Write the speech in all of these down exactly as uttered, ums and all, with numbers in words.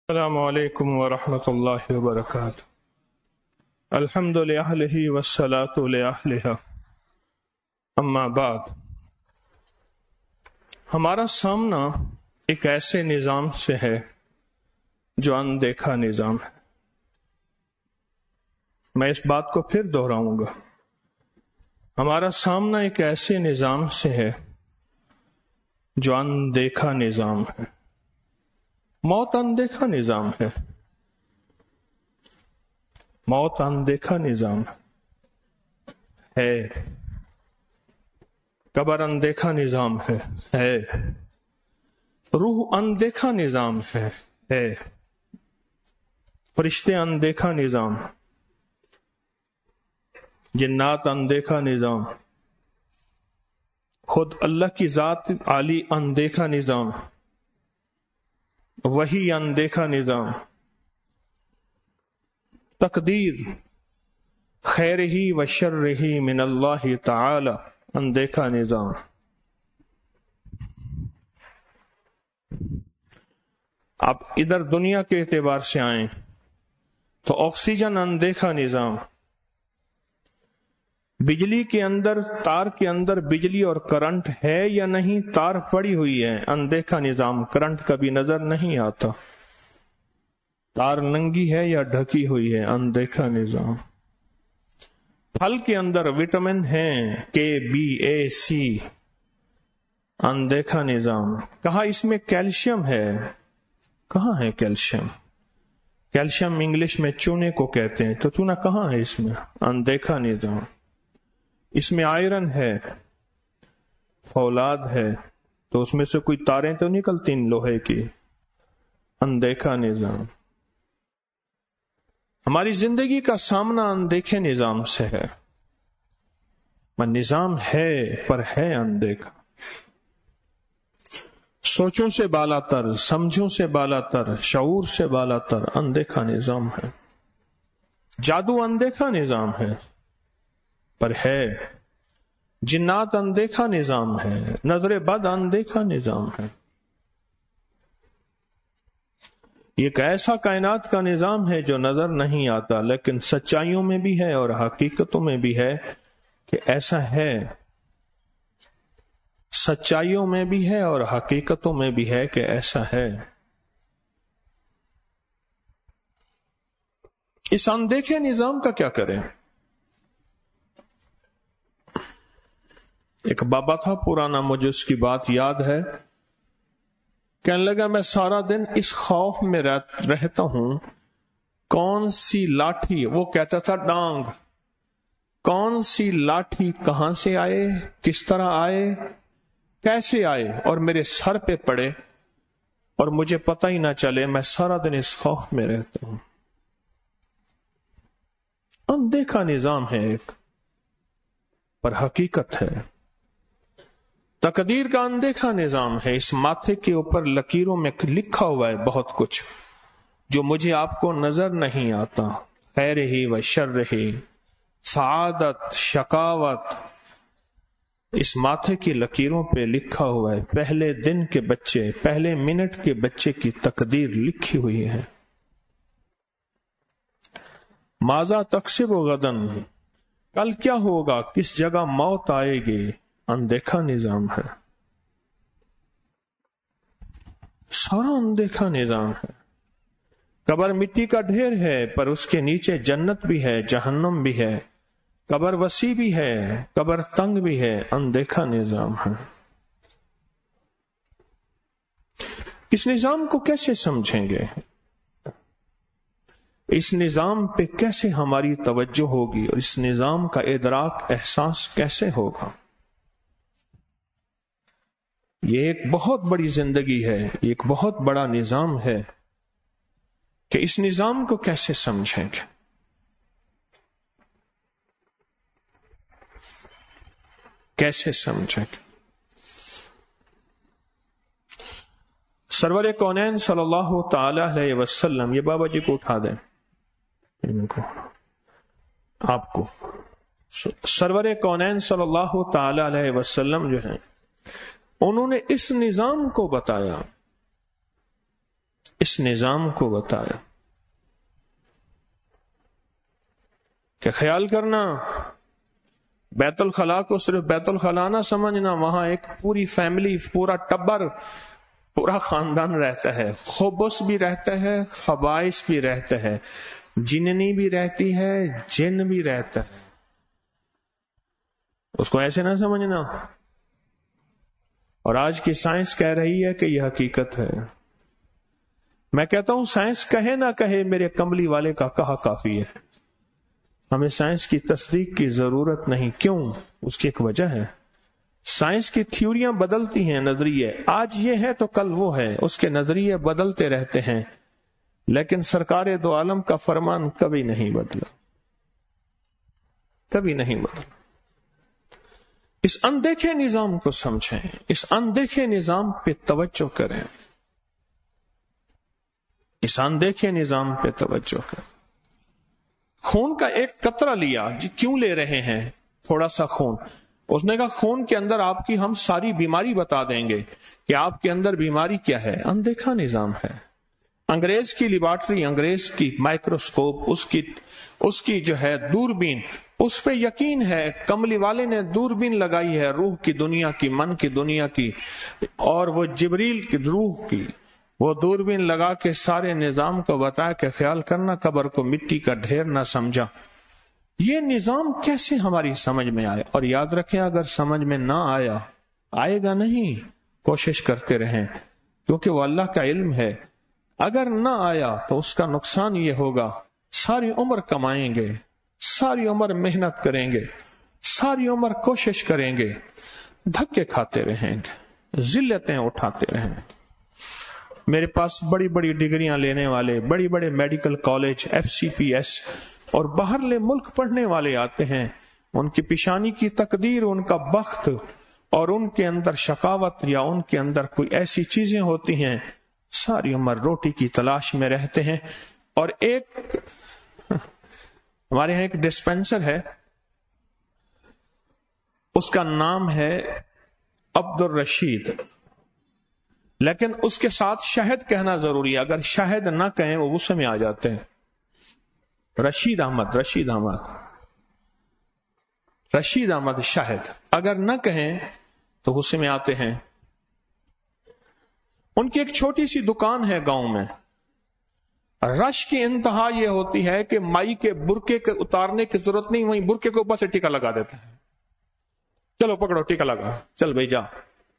السلام علیکم ورحمۃ اللہ وبرکاتہ۔ الحمد للہ والصلاة لأہلہ، اما بعد۔ ہمارا سامنا ایک ایسے نظام سے ہے جو اندیکھا نظام ہے۔ میں اس بات کو پھر دہراؤں گا، ہمارا سامنا ایک ایسے نظام سے ہے جو اندیکھا نظام ہے۔ موت اندیکھا نظام ہے، موت اندیکھا نظام ہے، قبر اندیکھا نظام ہے ہے روح اندیکھا نظام ہے ہے فرشتے اندیکھا نظام، جنات اندیکھا نظام، خود اللہ کی ذات عالی اندیکھا نظام، وہی اندیکھا نظام، تقدیر خیر ہی و شر ہی من اللہ تعالی اندیکھا نظام۔ آپ ادھر دنیا کے اعتبار سے آئیں تو آکسیجن اندیکھا نظام، بجلی کے اندر، تار کے اندر بجلی اور کرنٹ ہے یا نہیں، تار پڑی ہوئی ہے، اندیکھا نظام، کرنٹ کبھی نظر نہیں آتا، تار ننگی ہے یا ڈھکی ہوئی ہے، اندیکھا نظام۔ پھل کے اندر وٹامن ہیں، کے بی اے سی، اندیکھا نظام۔ کہا اس میں کیلشیم ہے، کہاں ہے کیلشیم؟ کیلشیم انگلش میں چونے کو کہتے ہیں، تو چونا کہاں ہے اس میں؟ اندیکھا نظام۔ اس میں آئرن ہے، فولاد ہے، تو اس میں سے کوئی تاریں تو نکلتی لوہے کی، اندیکھا نظام۔ ہماری زندگی کا سامنا اندیکھے نظام سے ہے، نظام ہے پر ہے اندیکھا، سوچوں سے بالا تر، سمجھوں سے بالا تر، شعور سے بالا تر اندیکھا نظام ہے۔ جادو اندیکھا نظام ہے پر ہے، جنات اندیکھا نظام ہے، نظر بد اندیکھا نظام ہے۔ یہ ایک ایسا کائنات کا نظام ہے جو نظر نہیں آتا، لیکن سچائیوں میں بھی ہے اور حقیقتوں میں بھی ہے کہ ایسا ہے، سچائیوں میں بھی ہے اور حقیقتوں میں بھی ہے کہ ایسا ہے۔ اس اندیکھے نظام کا کیا کریں؟ ایک بابا تھا پرانا، مجھے اس کی بات یاد ہے، کہنے لگا میں سارا دن اس خوف میں رہتا ہوں، کون سی لاٹھی، وہ کہتا تھا ڈانگ، کون سی لاٹھی کہاں سے آئے، کس طرح آئے، کیسے آئے اور میرے سر پہ پڑے اور مجھے پتہ ہی نہ چلے، میں سارا دن اس خوف میں رہتا ہوں۔ اندیکھا نظام ہے ایک، پر حقیقت ہے۔ تقدیر کا اندیکھا نظام ہے، اس ماتھے کے اوپر لکیروں میں لکھا ہوا ہے بہت کچھ جو مجھے آپ کو نظر نہیں آتا، خیر ہی و شر ہی، سعادت، شقاوت، اس ماتھے کی لکیروں پہ لکھا ہوا ہے۔ پہلے دن کے بچے، پہلے منٹ کے بچے کی تقدیر لکھی ہوئی ہے۔ ماذا تکسب غدن، کل کیا ہوگا، کس جگہ موت آئے گی، اندیکھا نظام ہے، سارا اندیکھا نظام ہے۔ قبر مٹی کا ڈھیر ہے پر اس کے نیچے جنت بھی ہے، جہنم بھی ہے، قبر وسیع بھی ہے، قبر تنگ بھی ہے، اندیکھا نظام ہے۔ اس نظام کو کیسے سمجھیں گے؟ اس نظام پہ کیسے ہماری توجہ ہوگی اور اس نظام کا ادراک، احساس کیسے ہوگا؟ یہ ایک بہت بڑی زندگی ہے، یہ ایک بہت بڑا نظام ہے کہ اس نظام کو کیسے سمجھیں گے؟ کیسے سمجھیں گے؟ سرور کونین صلی اللہ تعالی علیہ وسلم، یہ بابا جی کو اٹھا دیں، ان کو، آپ کو، سرور کونین صلی اللہ تعالی علیہ وسلم جو ہیں، انہوں نے اس نظام کو بتایا اس نظام کو بتایا کہ خیال کرنا بیت الخلا کو صرف بیت الخلا نہ سمجھنا، وہاں ایک پوری فیملی، پورا ٹبر، پورا خاندان رہتا ہے، خبث بھی رہتا ہے، خبائث بھی رہتا ہے، جننی بھی رہتی ہے، جن بھی رہتا ہے. اس کو ایسے نہ سمجھنا. اور آج کی سائنس کہہ رہی ہے کہ یہ حقیقت ہے. میں کہتا ہوں سائنس کہے نہ کہے، میرے کملی والے کا کہا کافی ہے. ہمیں سائنس کی تصدیق کی ضرورت نہیں. کیوں؟ اس کی ایک وجہ ہے. سائنس کی تھیوریاں بدلتی ہیں، نظریے آج یہ ہے تو کل وہ ہے، اس کے نظریے بدلتے رہتے ہیں، لیکن سرکار دو عالم کا فرمان کبھی نہیں بدلا، کبھی نہیں بدلا. اس اندیکھے نظام کو سمجھیں، اس اندیکھے نظام پہ توجہ کریں، اس اندیکھے نظام پہ توجہ کریں. خون کا ایک قطرہ لیا، جی کیوں لے رہے ہیں تھوڑا سا خون؟ اس نے کہا خون کے اندر آپ کی ہم ساری بیماری بتا دیں گے کہ آپ کے اندر بیماری کیا ہے. اندیکھا نظام ہے. انگریز کی لیبارٹری، انگریز کی مائکروسکوپ، اس کی اس کی جو ہے دوربین، اس پہ یقین ہے. کملی والے نے دوربین لگائی ہے روح کی دنیا کی، من کی دنیا کی، اور وہ جبریل کی روح کی، وہ دوربین لگا کے سارے نظام کو بتایا کہ خیال کرنا قبر کو مٹی کا ڈھیر نہ سمجھا. یہ نظام کیسے ہماری سمجھ میں آئے؟ اور یاد رکھیں اگر سمجھ میں نہ آیا، آئے گا نہیں، کوشش کرتے رہیں، کیونکہ وہ اللہ کا علم ہے. اگر نہ آیا تو اس کا نقصان یہ ہوگا، ساری عمر کمائیں گے، ساری عمر محنت کریں گے، ساری عمر کوشش کریں گے، دھکے کھاتے رہیں گے، ذلتیں اٹھاتے رہیں گے. میرے پاس بڑی بڑی ڈگریاں لینے والے، بڑی بڑے medical college, F C P S اور باہرلے ملک پڑھنے والے آتے ہیں. ان کی پیشانی کی تقدیر، ان کا بخت اور ان کے اندر شقاوت یا ان کے اندر کوئی ایسی چیزیں ہوتی ہیں، ساری عمر روٹی کی تلاش میں رہتے ہیں. اور ایک ہمارے یہاں ایک ڈسپینسر ہے، اس کا نام ہے عبد الرشید، لیکن اس کے ساتھ شہد کہنا ضروری ہے. اگر شہد نہ کہیں وہ غصے میں آ جاتے ہیں. رشید احمد، رشید احمد رشید احمد شاہد اگر نہ کہیں تو غصے میں آتے ہیں. ان کی ایک چھوٹی سی دکان ہے گاؤں میں. رش کی انتہا یہ ہوتی ہے کہ مائی کے برقعے کے اتارنے کی ضرورت نہیں، وہیں برقعے کے اوپر سے ٹیکا لگا دیتے ہیں. چلو پکڑو ٹیکا لگا، چل بھائی جا.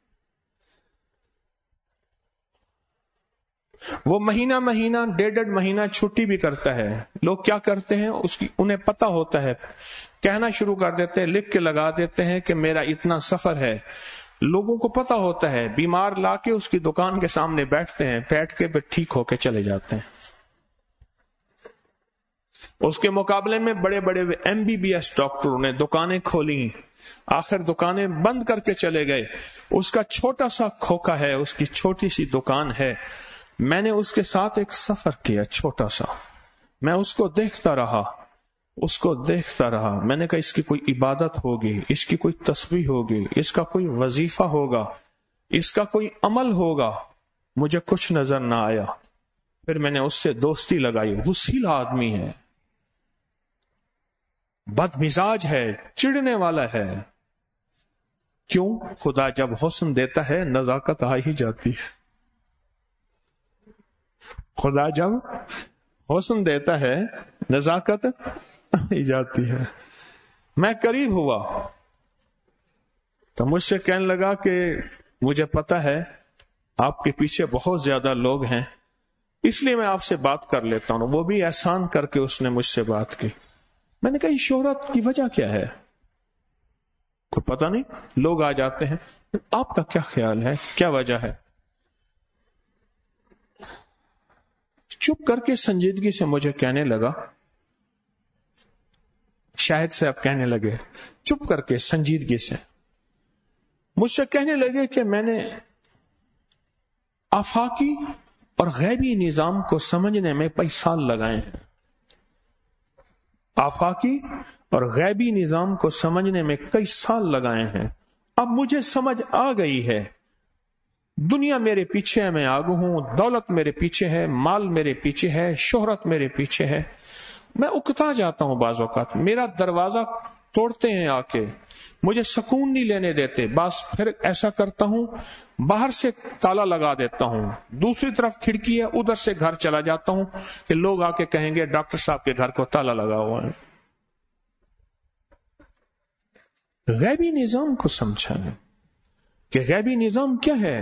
وہ مہینہ مہینہ ڈیڑھ ڈیڑھ مہینہ چھٹی بھی کرتا ہے. لوگ کیا کرتے ہیں، اس کی انہیں پتا ہوتا ہے، کہنا شروع کر دیتے ہیں، لکھ کے لگا دیتے ہیں کہ میرا اتنا سفر ہے. لوگوں کو پتا ہوتا ہے، بیمار لا کے اس کی دکان کے سامنے بیٹھتے ہیں، بیٹھ کے پھر ٹھیک ہو کے چلے جاتے ہیں. اس کے مقابلے میں بڑے بڑے ایم بی بی ایس ڈاکٹروں نے دکانیں کھولی، آخر دکانیں بند کر کے چلے گئے. اس کا چھوٹا سا کھوکا ہے، اس کی چھوٹی سی دکان ہے. میں نے اس کے ساتھ ایک سفر کیا چھوٹا سا. میں اس کو دیکھتا رہا، اس کو دیکھتا رہا. میں نے کہا اس کی کوئی عبادت ہوگی، اس کی کوئی تسبیح ہوگی، اس کا کوئی وظیفہ ہوگا، اس کا کوئی عمل ہوگا. مجھے کچھ نظر نہ آیا. پھر میں نے اس سے دوستی لگائی. غصیلا آدمی ہے، بد مزاج ہے، چڑنے والا ہے. کیوں؟ خدا جب حسن دیتا ہے نزاکت آ ہی جاتی ہے. خدا جب حسن دیتا ہے نزاکت آ ہی جاتی ہے. میں قریب ہوا تو مجھ سے کہنے لگا کہ مجھے پتا ہے آپ کے پیچھے بہت زیادہ لوگ ہیں، اس لیے میں آپ سے بات کر لیتا ہوں. وہ بھی احسان کر کے اس نے مجھ سے بات کی. میں نے کہا یہ شہرت کی وجہ کیا ہے؟ کوئی پتہ نہیں، لوگ آ جاتے ہیں. آپ کا کیا خیال ہے، کیا وجہ ہے؟ چپ کر کے سنجیدگی سے مجھے کہنے لگا، شاہد سے اب کہنے لگے، چپ کر کے سنجیدگی سے مجھ سے کہنے لگے کہ میں نے آفاقی اور غیبی نظام کو سمجھنے میں کئی سال لگائے ہیں. آفاقی اور غیبی نظام کو سمجھنے میں کئی سال لگائے ہیں. اب مجھے سمجھ آ گئی ہے. دنیا میرے پیچھے ہے، میں آگے ہوں، دولت میرے پیچھے ہے، مال میرے پیچھے ہے، شہرت میرے پیچھے ہے، میں اکتا جاتا ہوں بعض اوقات، میرا دروازہ توڑتے ہیں آ کے، مجھے سکون نہیں لینے دیتے، بس پھر ایسا کرتا ہوں باہر سے تالا لگا دیتا ہوں، دوسری طرف کھڑکی ہے ادھر سے گھر چلا جاتا ہوں کہ لوگ آ کے کہیں گے ڈاکٹر صاحب کے گھر کو تالا لگا ہوا ہے۔ غیبی نظام کو سمجھا ہے کہ غیبی نظام کیا ہے۔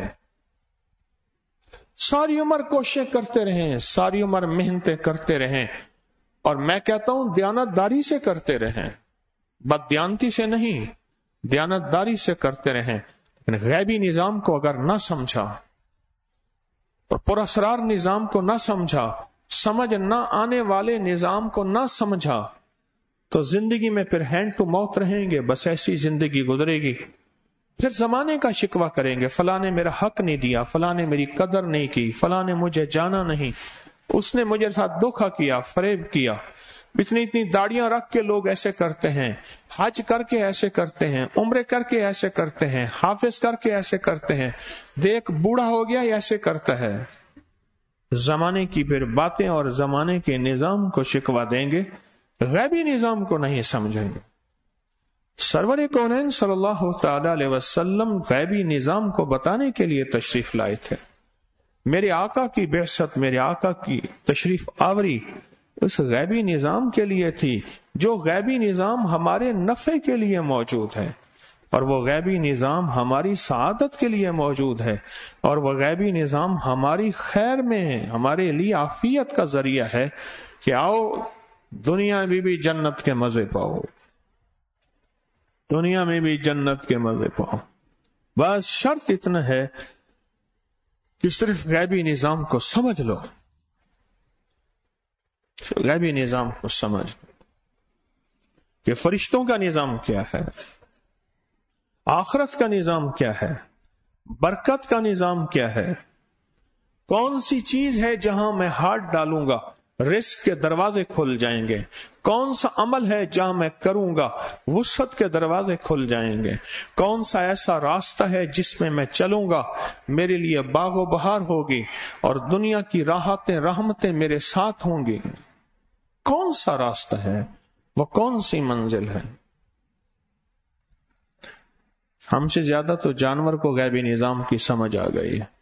ساری عمر کوششیں کرتے رہیں، ساری عمر محنتیں کرتے رہیں، اور میں کہتا ہوں دیانت داری سے کرتے رہیں، بد دیانتی سے نہیں، دیانت داری سے کرتے رہیں، لیکن غیبی نظام کو اگر نہ سمجھا اور پراسرار نظام کو نہ سمجھا، سمجھ نہ آنے والے نظام کو نہ سمجھا، تو زندگی میں پھر ہینڈ ٹو ماؤتھ رہیں گے، بس ایسی زندگی گزرے گی۔ پھر زمانے کا شکوہ کریں گے، فلاں نے میرا حق نہیں دیا، فلاں نے میری قدر نہیں کی، فلاں نے مجھے جانا نہیں، اس نے مجھے ساتھ دھوکا کیا، فریب کیا۔ اتنی اتنی داڑیاں رکھ کے لوگ ایسے کرتے ہیں، حج کر کے ایسے کرتے ہیں، عمرے کر کے ایسے کرتے ہیں، حافظ کر کے ایسے کرتے ہیں، دیکھ بوڑھا ہو گیا ایسے کرتا ہے۔ زمانے کی پھر باتیں اور زمانے کے نظام کو شکوہ دیں گے، غیبی نظام کو نہیں سمجھیں گے۔ سرور کونین صلی اللہ تعالی علیہ وسلم غیبی نظام کو بتانے کے لیے تشریف لائے تھے۔ میرے آقا کی بعثت، میرے آقا کی تشریف آوری اس غیبی نظام کے لیے تھی، جو غیبی نظام ہمارے نفع کے لیے موجود ہے، اور وہ غیبی نظام ہماری سعادت کے لیے موجود ہے، اور وہ غیبی نظام ہماری خیر میں ہے، ہمارے لیے عافیت کا ذریعہ ہے کہ آؤ دنیا میں بھی جنت کے مزے پاؤ، دنیا میں بھی جنت کے مزے پاؤ۔ بس شرط اتنا ہے کہ صرف غیبی نظام کو سمجھ لو، غیبی نظام کو سمجھ لو کہ فرشتوں کا نظام کیا ہے، آخرت کا نظام کیا ہے، برکت کا نظام کیا ہے، کون سی چیز ہے جہاں میں ہاتھ ڈالوں گا رزق کے دروازے کھل جائیں گے، کون سا عمل ہے جہاں میں کروں گا وسعت کے دروازے کھل جائیں گے، کون سا ایسا راستہ ہے جس میں میں چلوں گا میرے لیے باغ و بہار ہوگی اور دنیا کی راحتیں رحمتیں میرے ساتھ ہوں گی، کون سا راستہ ہے، وہ کون سی منزل ہے۔ ہم سے زیادہ تو جانور کو غیبی نظام کی سمجھ آ گئی ہے،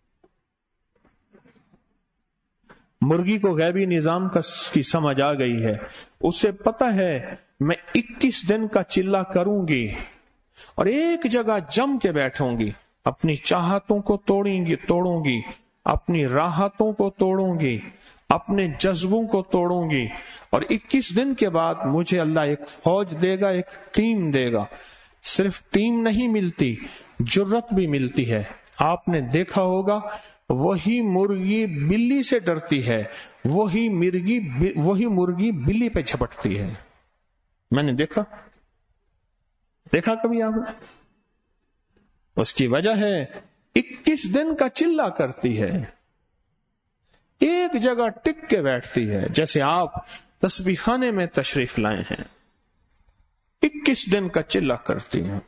مرغی کو غیبی نظام کی سمجھ آ گئی ہے، اسے پتا ہے میں اکیس دن کا چلہ کروں گی اور ایک جگہ جم کے بیٹھوں گی، اپنی چاہتوں کو توڑیں گی توڑوں گی اپنی راحتوں کو توڑوں گی، اپنے جذبوں کو توڑوں گی، اور اکیس دن کے بعد مجھے اللہ ایک فوج دے گا، ایک ٹیم دے گا۔ صرف ٹیم نہیں ملتی، جرت بھی ملتی ہے۔ آپ نے دیکھا ہوگا وہی مرغی بلی سے ڈرتی ہے، وہی مرغی وہی مرغی بلی پہ جھپٹتی ہے۔ میں نے دیکھا دیکھا کبھی آپ نے؟ اس کی وجہ ہے اکیس دن کا چلہ کرتی ہے، ایک جگہ ٹک کے بیٹھتی ہے، جیسے آپ تسبیح خانے میں تشریف لائے ہیں، اکیس دن کا چلہ کرتی ہیں۔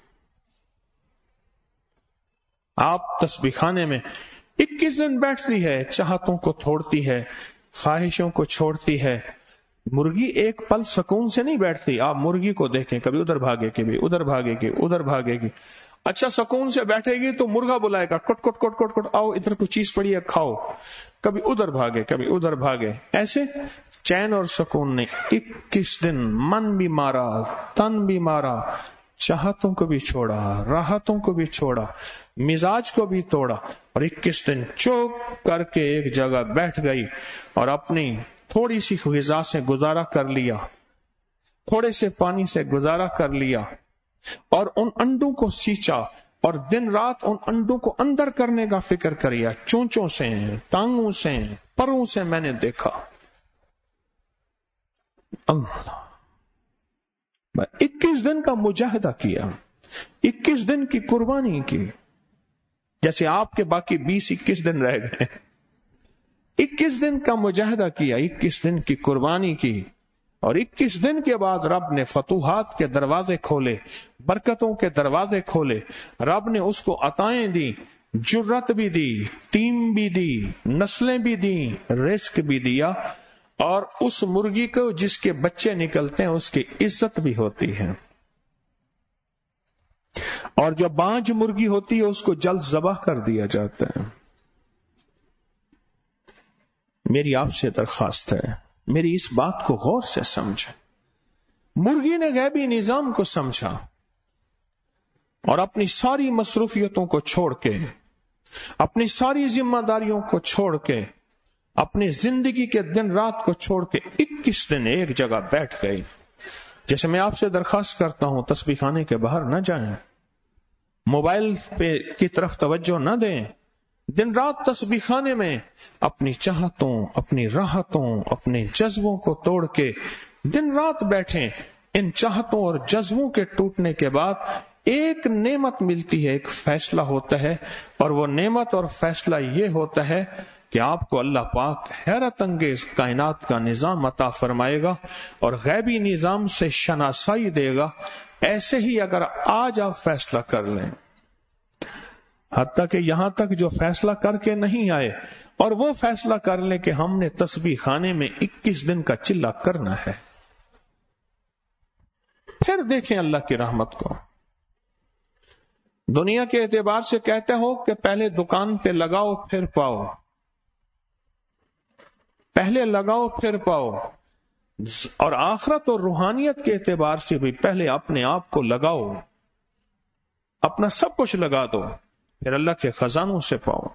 آپ تسبیح خانے میں اکیس دن بیٹھتی ہے، چاہتوں کو توڑتی ہے، خواہشوں کو چھوڑتی ہے۔ مرغی ایک پل سکون سے نہیں بیٹھتی، آپ مرغی کو دیکھیں، کبھی ادھر بھاگے کبھی ادھر بھاگے گی ادھر بھاگے گی، اچھا سکون سے بیٹھے گی تو مرغا بلائے گا کٹ کٹ کٹ کٹ کٹ، آؤ ادھر کوئی چیز پڑی ہے کھاؤ، کبھی ادھر بھاگے کبھی ادھر بھاگے، ایسے چین اور سکون نہیں۔ اکیس دن من بھی مارا، تن بھی مارا، چاہتوں کو بھی چھوڑا، راحتوں کو بھی چھوڑا، مزاج کو بھی توڑا، اور اکیس دن چوک کر کے ایک جگہ بیٹھ گئی اور اپنی تھوڑی سی غذا سے گزارا کر لیا، تھوڑے سے پانی سے گزارا کر لیا، اور ان انڈوں کو سینچا اور دن رات ان انڈوں کو اندر کرنے کا فکر کریا، چونچوں سے، ٹانگوں سے، پروں سے میں نے دیکھا۔ اللہ، اکیس دن کا مجاہدہ کیا، اکیس دن کی قربانی کی، جیسے آپ کے باقی بیس اکیس دن رہ گئے، اکیس دن کا مجاہدہ کیا، اکیس دن کی قربانی کی، اور اکیس دن کے بعد رب نے فتوحات کے دروازے کھولے، برکتوں کے دروازے کھولے، رب نے اس کو عطائیں دی، جرت بھی دی، ٹیم بھی دی، نسلیں بھی دی، رزق بھی دیا، اور اس مرغی کو جس کے بچے نکلتے ہیں اس کی عزت بھی ہوتی ہے، اور جو بانج مرغی ہوتی ہے اس کو جلد ذبح کر دیا جاتا ہے۔ میری آپ سے درخواست ہے، میری اس بات کو غور سے سمجھیں۔ مرغی نے غیبی نظام کو سمجھا اور اپنی ساری مصروفیتوں کو چھوڑ کے، اپنی ساری ذمہ داریوں کو چھوڑ کے، اپنی زندگی کے دن رات کو چھوڑ کے اکیس دن ایک جگہ بیٹھ گئی۔ جیسے میں آپ سے درخواست کرتا ہوں، تسبیح خانے کے باہر نہ جائیں، موبائل پہ کی طرف توجہ نہ دیں، دن رات تسبیح خانے میں اپنی چاہتوں، اپنی راحتوں، اپنے جذبوں کو توڑ کے دن رات بیٹھیں۔ ان چاہتوں اور جذبوں کے ٹوٹنے کے بعد ایک نعمت ملتی ہے، ایک فیصلہ ہوتا ہے، اور وہ نعمت اور فیصلہ یہ ہوتا ہے کہ آپ کو اللہ پاک حیرت انگیز کائنات کا نظام عطا فرمائے گا اور غیبی نظام سے شناسائی دے گا۔ ایسے ہی اگر آج آپ فیصلہ کر لیں، حتیٰ کہ یہاں تک جو فیصلہ کر کے نہیں آئے اور وہ فیصلہ کر لیں کہ ہم نے تسبیح خانے میں اکیس دن کا چلہ کرنا ہے، پھر دیکھیں اللہ کی رحمت کو۔ دنیا کے اعتبار سے کہتے ہو کہ پہلے دکان پہ لگاؤ پھر پاؤ، پہلے لگاؤ پھر پاؤ، اور آخرت اور روحانیت کے اعتبار سے بھی پہلے اپنے آپ کو لگاؤ، اپنا سب کچھ لگا دو، پھر اللہ کے خزانوں سے پاؤ۔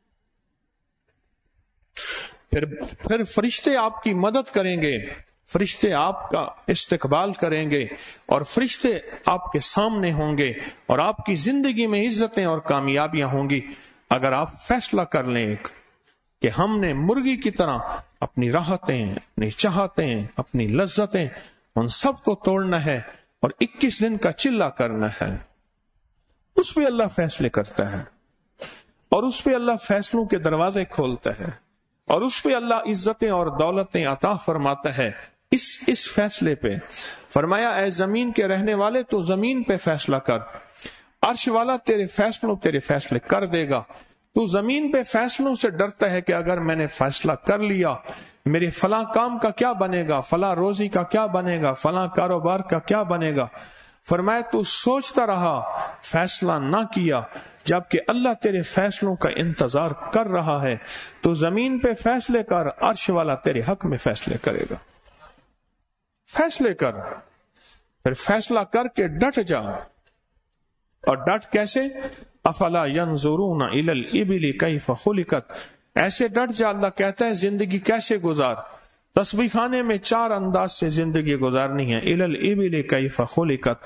پھر پھر فرشتے آپ کی مدد کریں گے، فرشتے آپ کا استقبال کریں گے، اور فرشتے آپ کے سامنے ہوں گے، اور آپ کی زندگی میں عزتیں اور کامیابیاں ہوں گی اگر آپ فیصلہ کر لیں کہ ہم نے مرغی کی طرح اپنی راحتیں، اپنی چاہتیں، اپنی لذتیں، ان سب کو توڑنا ہے اور اکیس دن کا چلہ کرنا ہے۔ اس پہ اللہ فیصلے کرتا ہے، اور اس پہ اللہ فیصلوں کے دروازے کھولتا ہے، اور اس پہ اللہ عزتیں اور دولتیں عطا فرماتا ہے۔ اس اس فیصلے پہ فرمایا، اے زمین کے رہنے والے تو زمین پہ فیصلہ کر، عرش والا تیرے فیصلوں تیرے فیصلے کر دے گا۔ تو زمین پہ فیصلوں سے ڈرتا ہے کہ اگر میں نے فیصلہ کر لیا میرے فلاں کام کا کیا بنے گا، فلاں روزی کا کیا بنے گا، فلاں کاروبار کا کیا بنے گا۔ فرمایا تو سوچتا رہا، فیصلہ نہ کیا، جبکہ اللہ تیرے فیصلوں کا انتظار کر رہا ہے، تو زمین پہ فیصلے کر، عرش والا تیرے حق میں فیصلے کرے گا۔ فیصلے کر، پھر فیصلہ کر کے ڈٹ جا، اور ڈٹ کیسے؟ افلا ينظرون الى الابل کیف خلقت، ایسے ڈٹ جا۔ اللہ کہتا ہے زندگی کیسے گزار، تسبیح خانے میں چار انداز سے زندگی گزارنی ہے۔ الى الابل کیف خلقت،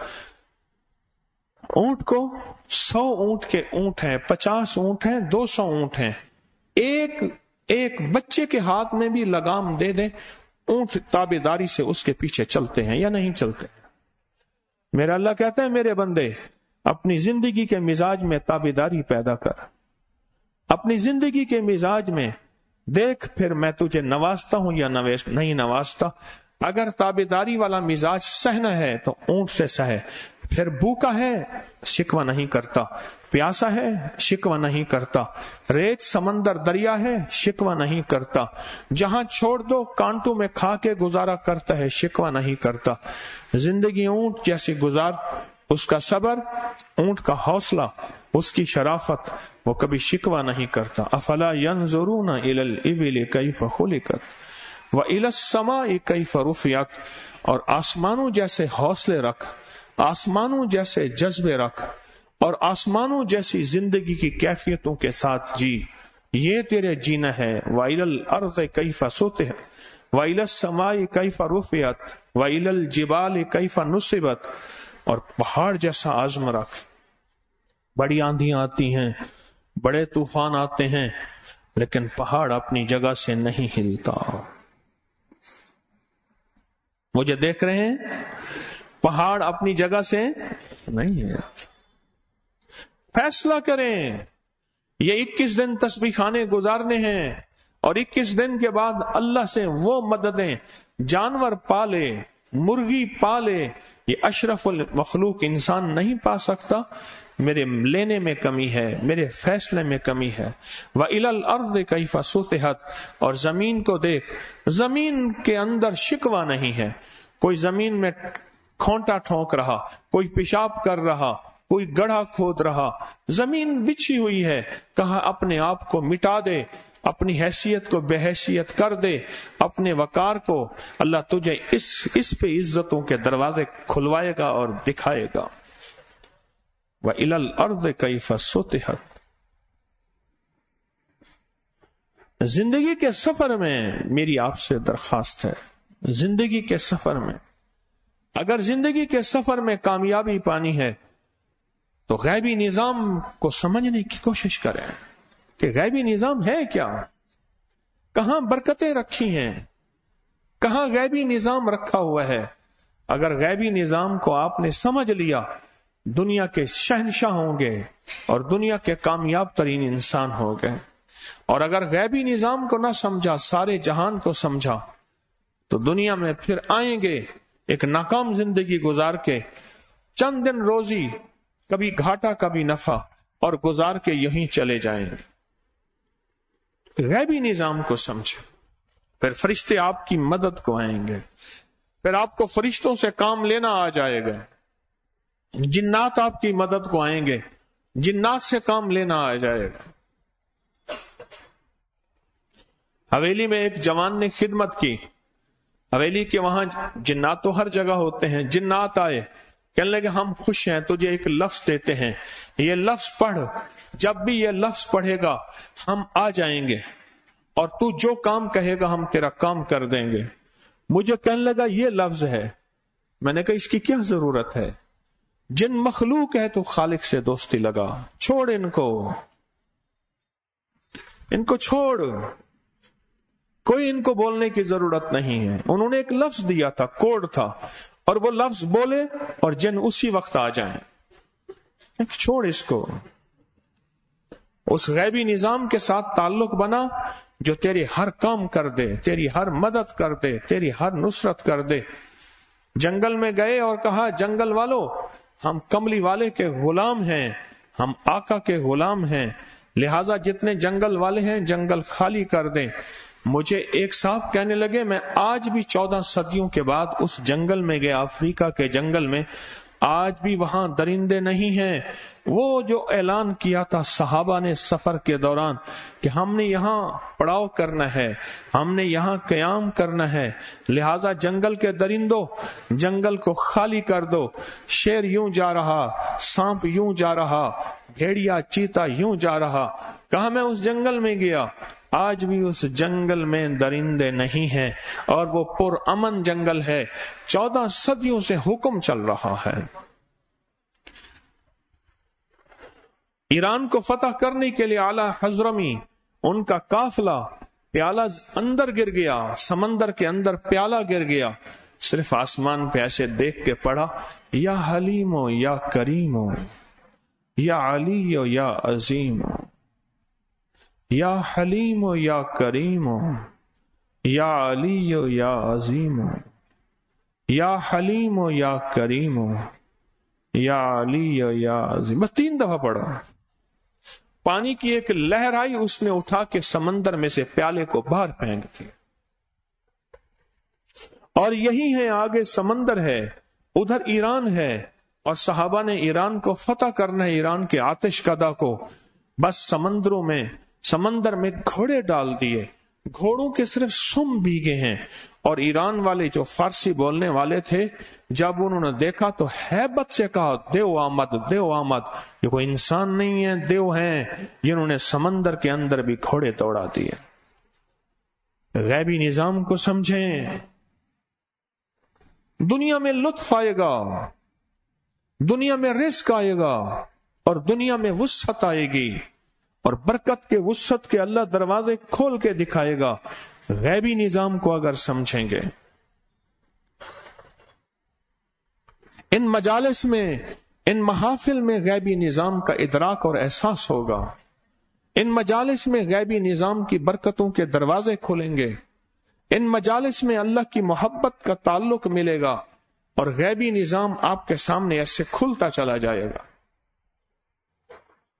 اونٹ کو سو اونٹ کے اونٹ ہیں، پچاس اونٹ ہیں، دو سو اونٹ ہیں، ایک ایک بچے کے ہاتھ میں بھی لگام دے دیں، اونٹ تابعداری سے اس کے پیچھے چلتے ہیں یا نہیں چلتے؟ میرا اللہ کہتا ہے میرے بندے اپنی زندگی کے مزاج میں تابعداری پیدا کر، اپنی زندگی کے مزاج میں دیکھ، پھر میں تجھے نوازتا ہوں یا نہیں نوازتا۔ اگر تابعداری والا مزاج سہنا ہے تو اونٹ سے سہے، پھر بھوکا ہے شکوہ نہیں کرتا، پیاسا ہے شکوہ نہیں کرتا، ریت سمندر دریا ہے شکوہ نہیں کرتا، جہاں چھوڑ دو کانٹوں میں کھا کے گزارا کرتا ہے، شکوہ نہیں کرتا۔ زندگی اونٹ جیسی گزار، اس کا صبر، اونٹ کا حوصلہ، اس کی شرافت، وہ کبھی شکوہ نہیں کرتا۔ افلا ينظرون الى الابل کیف خلقت والى السماء کیف رفعت، اور آسمانوں جیسے حوصلے رکھ، آسمانوں جیسے جذبے رکھ، اور آسمانوں جیسی زندگی کی کیفیتوں کے ساتھ جی، یہ تیرے جینا ہے۔ وَإِلَى الْأَرْضِ كَيْفَ سُطِحَتْ وَإِلَى السَّمَاءِ كَيْفَ رُفِعَتْ وَإِلَى الْجِبَالِ كَيْفَ نُصِبَتْ، اور پہاڑ جیسا عزم رکھ۔ بڑی آندھیاں آتی ہیں، بڑے طوفان آتے ہیں، لیکن پہاڑ اپنی جگہ سے نہیں ہلتا۔ مجھے دیکھ رہے ہیں، پہاڑ اپنی جگہ سے نہیں ہے۔ فیصلہ کریں، یہ اکیس دن تسبیح خانے گزارنے ہیں، اور اکیس دن کے بعد اللہ سے وہ مددیں، جانور پالے، مرغی پالے، یہ اشرف المخلوق انسان نہیں پا سکتا، میرے لینے میں کمی ہے، میرے فیصلے میں کمی ہے۔ وَإِلَى الْأَرْضِ كَيْفَ سُطِحَتْ، اور زمین کو دیکھ، زمین کے اندر شکوہ نہیں ہے، کوئی زمین میں کھونٹا ٹھونک رہا، کوئی پیشاب کر رہا، کوئی گڑھا کھود رہا، زمین بچھی ہوئی ہے، کہا اپنے آپ کو مٹا دے، اپنی حیثیت کو بے حیثیت کر دے، اپنے وقار کو، اللہ تجھے اس اس پہ عزتوں کے دروازے کھلوائے گا اور دکھائے گا۔ وَإِلَى الْأَرْضِ كَيْفَ سُطِحَتْ، زندگی کے سفر میں میری آپ سے درخواست ہے، زندگی کے سفر میں اگر زندگی کے سفر میں کامیابی پانی ہے تو غیبی نظام کو سمجھنے کی کوشش کریں کہ غیبی نظام ہے کیا، کہاں برکتیں رکھی ہیں، کہاں غیبی نظام رکھا ہوا ہے۔ اگر غیبی نظام کو آپ نے سمجھ لیا، دنیا کے شہنشاہ ہوں گے اور دنیا کے کامیاب ترین انسان ہو گئے۔ اور اگر غیبی نظام کو نہ سمجھا، سارے جہان کو سمجھا، تو دنیا میں پھر آئیں گے ایک ناکام زندگی گزار کے، چند دن روزی، کبھی گھاٹا کبھی نفع، اور گزار کے یہیں چلے جائیں گے۔ غیبی نظام کو سمجھے، پھر فرشتے آپ کی مدد کو آئیں گے، پھر آپ کو فرشتوں سے کام لینا آ جائے گا، جنات آپ کی مدد کو آئیں گے، جنات سے کام لینا آ جائے گا۔ حویلی میں ایک جوان نے خدمت کی، حویلی کے وہاں جنات تو ہر جگہ ہوتے ہیں، جنات آئے، کہنے لگے ہم خوش ہیں، تجھے ایک لفظ دیتے ہیں، یہ لفظ پڑھ، جب بھی یہ لفظ پڑھے گا ہم آ جائیں گے، اور تو جو کام کہے گا ہم تیرا کام کر دیں گے۔ مجھے کہنے لگا یہ لفظ ہے، میں نے کہا اس کی کیا ضرورت ہے، جن مخلوق ہے تو خالق سے دوستی لگا، چھوڑ ان کو، ان کو چھوڑ، کوئی ان کو بولنے کی ضرورت نہیں ہے۔ انہوں نے ایک لفظ دیا تھا، کوڈ تھا، اور وہ لفظ بولے اور جن اسی وقت آ جائیں، چھوڑ اس کو۔ اس غیبی نظام کے ساتھ تعلق بنا جو تیری ہر کام کر دے، تیری ہر مدد کر دے، تیری ہر نصرت کر دے۔ جنگل میں گئے اور کہا جنگل والو ہم کملی والے کے غلام ہیں، ہم آقا کے غلام ہیں، لہٰذا جتنے جنگل والے ہیں جنگل خالی کر دیں۔ مجھے ایک صاحب کہنے لگے میں آج بھی چودہ صدیوں کے بعد اس جنگل میں گیا، افریقہ کے جنگل میں، آج بھی وہاں درندے نہیں ہیں۔ وہ جو اعلان کیا تھا صحابہ نے سفر کے دوران کہ ہم نے یہاں پڑاؤ کرنا ہے، ہم نے یہاں قیام کرنا ہے، لہٰذا جنگل کے درندوں جنگل کو خالی کر دو۔ شیر یوں جا رہا، سانپ یوں جا رہا، بھیڑیا چیتا یوں جا رہا۔ کہا میں اس جنگل میں گیا، آج بھی اس جنگل میں درندے نہیں ہیں، اور وہ پر امن جنگل ہے، چودہ صدیوں سے حکم چل رہا ہے۔ ایران کو فتح کرنے کے لیے اعلی حضرمی ان کا قافلہ، پیالہ اندر گر گیا، سمندر کے اندر پیالہ گر گیا، صرف آسمان پہ ایسے دیکھ کے پڑھا یا حلیمو یا کریمو یا علیو یا عظیمو، یا حلیمو یا کریمو یا علیو یا عظیمو، یا حلیمو یا کریمو یا علیو یا عظیم۔ بس تین دفعہ پڑھا، پانی کی ایک لہر آئی، اس نے اٹھا کے سمندر میں سے پیالے کو باہر پھینک دیا، اور یہی ہے آگے سمندر ہے، ادھر ایران ہے، اور صحابہ نے ایران کو فتح کرنا ہے، ایران کے آتش کدہ کو، بس سمندروں میں سمندر میں گھوڑے ڈال دیے، گھوڑوں کے صرف سم بھیگے ہیں، اور ایران والے جو فارسی بولنے والے تھے جب انہوں نے دیکھا تو ہیبت سے کہا دیو آمد دیو آمد، یہ کوئی انسان نہیں ہے، دیو ہیں، جنہوں نے سمندر کے اندر بھی گھوڑے دوڑا دیے۔ غیبی نظام کو سمجھیں، دنیا میں لطف آئے گا، دنیا میں رزق آئے گا، اور دنیا میں وسعت آئے گی، اور برکت کے وسعت کے اللہ دروازے کھول کے دکھائے گا، غیبی نظام کو اگر سمجھیں گے۔ ان مجالس میں، ان محافل میں غیبی نظام کا ادراک اور احساس ہوگا، ان مجالس میں غیبی نظام کی برکتوں کے دروازے کھولیں گے، ان مجالس میں اللہ کی محبت کا تعلق ملے گا، اور غیبی نظام آپ کے سامنے ایسے کھلتا چلا جائے گا۔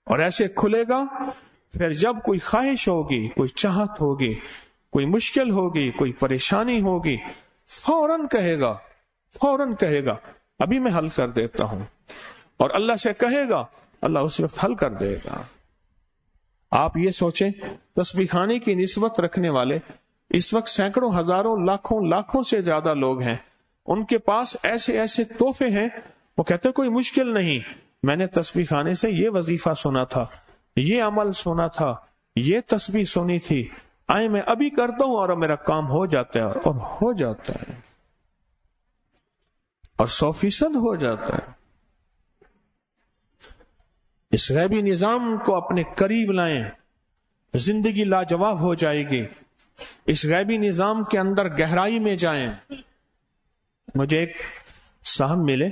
اور ایسے کھلے گا، پھر جب کوئی خواہش ہوگی، کوئی چاہت ہوگی، کوئی مشکل ہوگی، کوئی پریشانی ہوگی، فوراً کہے گا، فوراً کہے گا ابھی میں حل کر دیتا ہوں، اور اللہ سے کہے گا، اللہ اس وقت حل کر دے گا۔ آپ یہ سوچیں، تسبیح خانے کی نسبت رکھنے والے اس وقت سینکڑوں، ہزاروں، لاکھوں لاکھوں سے زیادہ لوگ ہیں، ان کے پاس ایسے ایسے تحفے ہیں، وہ کہتے کوئی مشکل نہیں، میں نے تسبیح خانے سے یہ وظیفہ سنا تھا، یہ عمل سنا تھا، یہ تسبیح سنی تھی، آئے میں ابھی کرتا ہوں اور میرا کام ہو جاتا ہے، اور ہو جاتا ہے، اور سو فیصد ہو جاتا ہے۔ اس غیبی نظام کو اپنے قریب لائیں، زندگی لاجواب ہو جائے گی۔ اس غیبی نظام کے اندر گہرائی میں جائیں۔ مجھے ایک صاحب ملے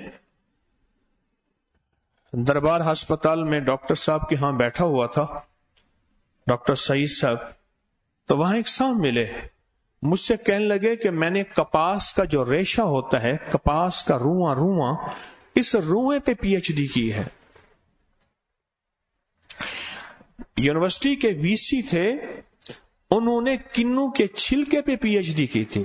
دربار ہسپتال میں، ڈاکٹر صاحب کے ہاں بیٹھا ہوا تھا، ڈاکٹر سعید صاحب، تو وہاں ایک صاحب ملے، مجھ سے کہنے لگے کہ میں نے کپاس کا جو ریشہ ہوتا ہے، کپاس کا رواں رواں، اس روئے پہ پی ایچ ڈی کی ہے۔ یونیورسٹی کے وی سی تھے، انہوں نے کنو کے چھلکے پہ پی ایچ ڈی کی تھی،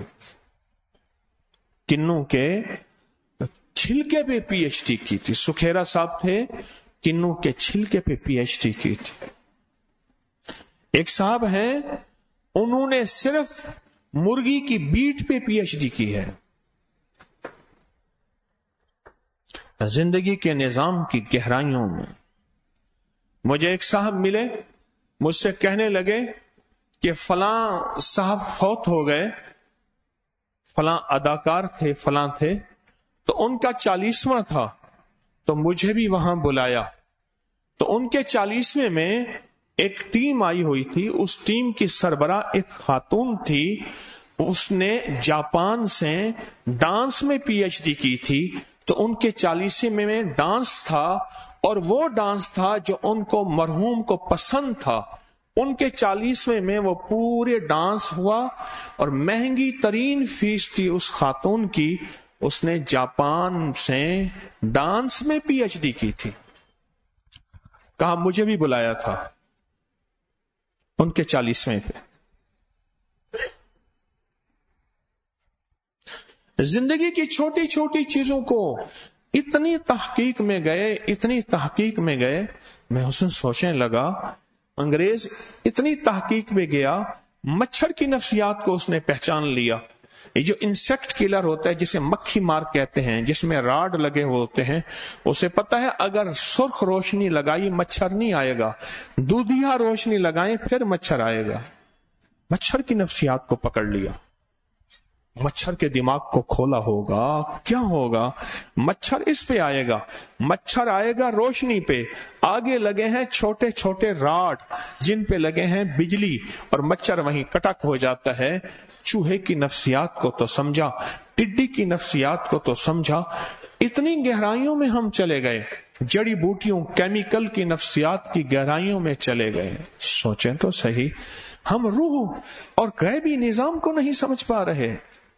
کنو کے چھلکے پہ پی ایچ ڈی کی تھی۔ سکھیرا صاحب تھے، کنو کے چھلکے پہ پی ایچ ڈی کی تھی۔ ایک صاحب ہیں، انہوں نے صرف مرغی کی بیٹ پہ پی ایچ ڈی کی ہے۔ زندگی کے نظام کی گہرائیوں میں مجھے ایک صاحب ملے، مجھ سے کہنے لگے کہ فلاں صاحب فوت ہو گئے، فلاں اداکار تھے، فلاں تھے، تو ان کا چالیسواں تھا، تو مجھے بھی وہاں بلایا، تو ان کے چالیسویں میں ایک ٹیم آئی ہوئی تھی، اس ٹیم کی سربراہ ایک خاتون تھی، اس نے جاپان سے ڈانس میں پی ایچ ڈی کی تھی، تو ان کے چالیسویں میں ڈانس تھا، اور وہ ڈانس تھا جو ان کو مرحوم کو پسند تھا۔ ان کے چالیسویں میں وہ پورے ڈانس ہوا، اور مہنگی ترین فیس تھی اس خاتون کی، اس نے جاپان سے ڈانس میں پی ایچ ڈی کی تھی۔ کہا مجھے بھی بلایا تھا ان کے چالیسویں پہ۔ زندگی کی چھوٹی چھوٹی چیزوں کو اتنی تحقیق میں گئے، اتنی تحقیق میں گئے، میں اس میں سوچنے لگا، انگریز اتنی تحقیق میں گیا، مچھر کی نفسیات کو اس نے پہچان لیا۔ یہ جو انسیکٹ کلر ہوتا ہے، جسے مکھی مار کہتے ہیں، جس میں راڈ لگے ہوتے ہیں، اسے پتا ہے اگر سرخ روشنی لگائی مچھر نہیں آئے گا، دودھیا روشنی لگائیں پھر مچھر آئے گا۔ مچھر کی نفسیات کو پکڑ لیا، مچھر کے دماغ کو کھولا ہوگا، کیا ہوگا؟ مچھر اس پہ آئے گا، مچھر آئے گا روشنی پہ، آگے لگے ہیں چھوٹے چھوٹے راڈ جن پہ لگے ہیں بجلی، اور مچھر وہیں کٹک ہو جاتا ہے۔ چوہے کی نفسیات کو تو سمجھا، ٹڈی کی نفسیات کو تو سمجھا، اتنی گہرائیوں میں ہم چلے گئے، جڑی بوٹیوں، کیمیکل کی نفسیات کی گہرائیوں میں چلے گئے۔ سوچیں تو صحیح، ہم روح اور غیبی نظام کو نہیں سمجھ پا رہے۔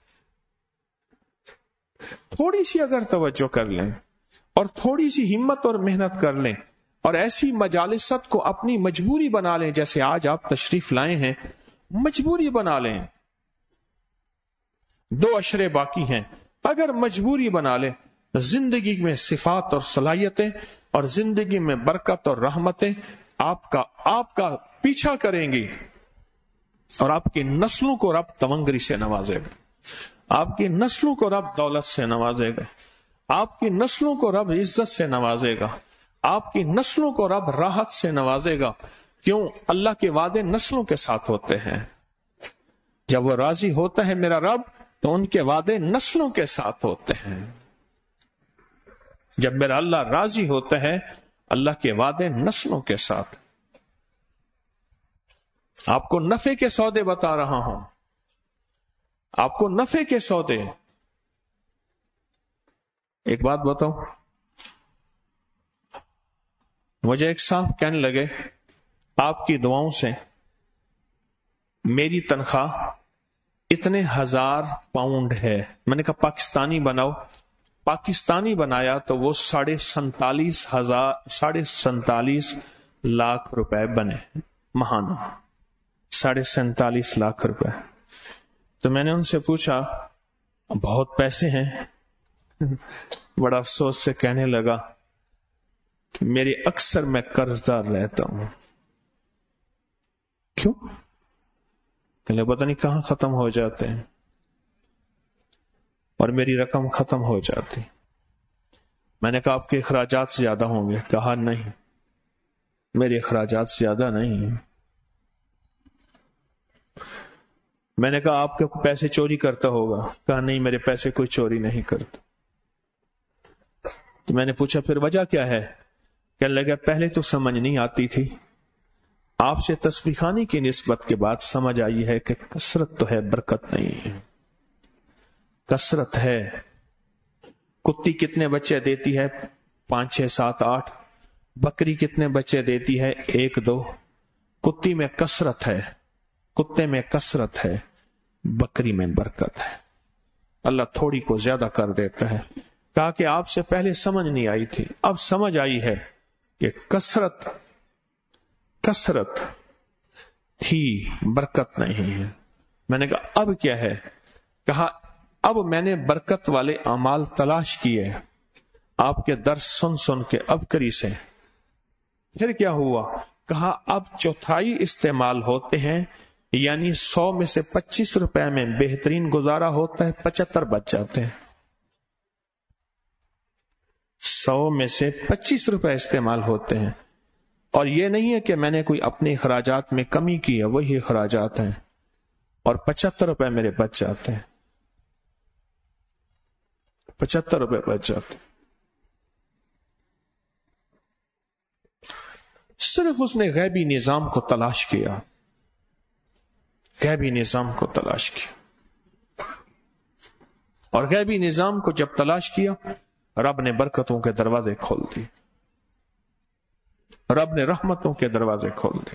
تھوڑی سی اگر توجہ کر لیں اور تھوڑی سی ہمت اور محنت کر لیں، اور ایسی مجالست کو اپنی مجبوری بنا لیں، جیسے آج آپ تشریف لائے ہیں، مجبوری بنا لیں۔ دو اشرے باقی ہیں، اگر مجبوری بنا لیں، زندگی میں صفات اور صلاحیتیں اور زندگی میں برکت اور رحمتیں آپ کا آپ کا پیچھا کریں گی، اور آپ کی نسلوں کو رب تمنگری سے نوازے گا، آپ کی نسلوں کو رب دولت سے نوازے گا، آپ کی نسلوں کو رب عزت سے نوازے گا، آپ کی نسلوں کو رب راحت سے نوازے گا۔ کیوں؟ اللہ کے وعدے نسلوں کے ساتھ ہوتے ہیں۔ جب وہ راضی ہوتا ہے میرا رب، تو ان کے وعدے نسلوں کے ساتھ ہوتے ہیں۔ جب میرا اللہ راضی ہوتا ہے، اللہ کے وعدے نسلوں کے ساتھ۔ آپ کو نفع کے سودے بتا رہا ہوں، آپ کو نفع کے سودے۔ ایک بات بتاؤں، مجھے ایک صاحب کہنے لگے آپ کی دعاؤں سے میری تنخواہ اتنے ہزار پاؤنڈ ہے۔ میں نے کہا پاکستانی بناؤ۔ پاکستانی بنایا تو وہ ساڑھے سینتالیس ہزار ساڑھے سینتالیس لاکھ روپے بنے ماہانہ، ساڑھے سینتالیس لاکھ روپے۔ تو میں نے ان سے پوچھا بہت پیسے ہیں؟ بڑا افسوس سے کہنے لگا کہ میری اکثر میں قرض دار رہتا ہوں۔ کیوں؟ کہ پتہ نہیں کہاں ختم ہو جاتے ہیں اور میری رقم ختم ہو جاتی۔ میں نے کہا آپ کے اخراجات زیادہ ہوں گے؟ کہا نہیں، میرے اخراجات زیادہ نہیں ہیں۔ میں نے کہا آپ کے پیسے چوری کرتا ہوگا؟ کہا نہیں، میرے پیسے کوئی چوری نہیں کرتا۔ تو میں نے پوچھا پھر وجہ کیا ہے؟ کہنے لگا پہلے تو سمجھ نہیں آتی تھی، آپ سے تسبیح خوانی کی نسبت کے بعد سمجھ آئی ہے کہ کثرت تو ہے، برکت نہیں ہے۔ کثرت ہے، کتی کتنے بچے دیتی ہے؟ پانچ چھ سات آٹھ۔ بکری کتنے بچے دیتی ہے؟ ایک دو۔ کتی میں کثرت ہے، کتے میں کثرت ہے، بکری میں برکت ہے۔ اللہ تھوڑی کو زیادہ کر دیتا ہے۔ کہا کہ آپ سے پہلے سمجھ نہیں آئی تھی، اب سمجھ آئی ہے کہ کثرت کثرت تھی، برکت نہیں ہے۔ میں نے کہا اب کیا ہے؟ کہا اب میں نے برکت والے اعمال تلاش کیے آپ کے درس سن سن کے ابکری سے۔ پھر کیا ہوا؟ کہا اب چوتھائی استعمال ہوتے ہیں، یعنی سو میں سے پچیس روپے میں بہترین گزارا ہوتا ہے، پچہتر بچ جاتے ہیں۔ سو میں سے پچیس روپے استعمال ہوتے ہیں، اور یہ نہیں ہے کہ میں نے کوئی اپنے اخراجات میں کمی کی ہے، وہی اخراجات ہیں، اور پچہتر روپے میرے بچ جاتے ہیں، پچہتر روپے بچ جاتے ہیں۔ صرف اس نے غیبی نظام کو تلاش کیا، غیبی نظام کو تلاش کیا، اور غیبی نظام کو جب تلاش کیا رب نے برکتوں کے دروازے کھول دیے، رب نے رحمتوں کے دروازے کھول دیے۔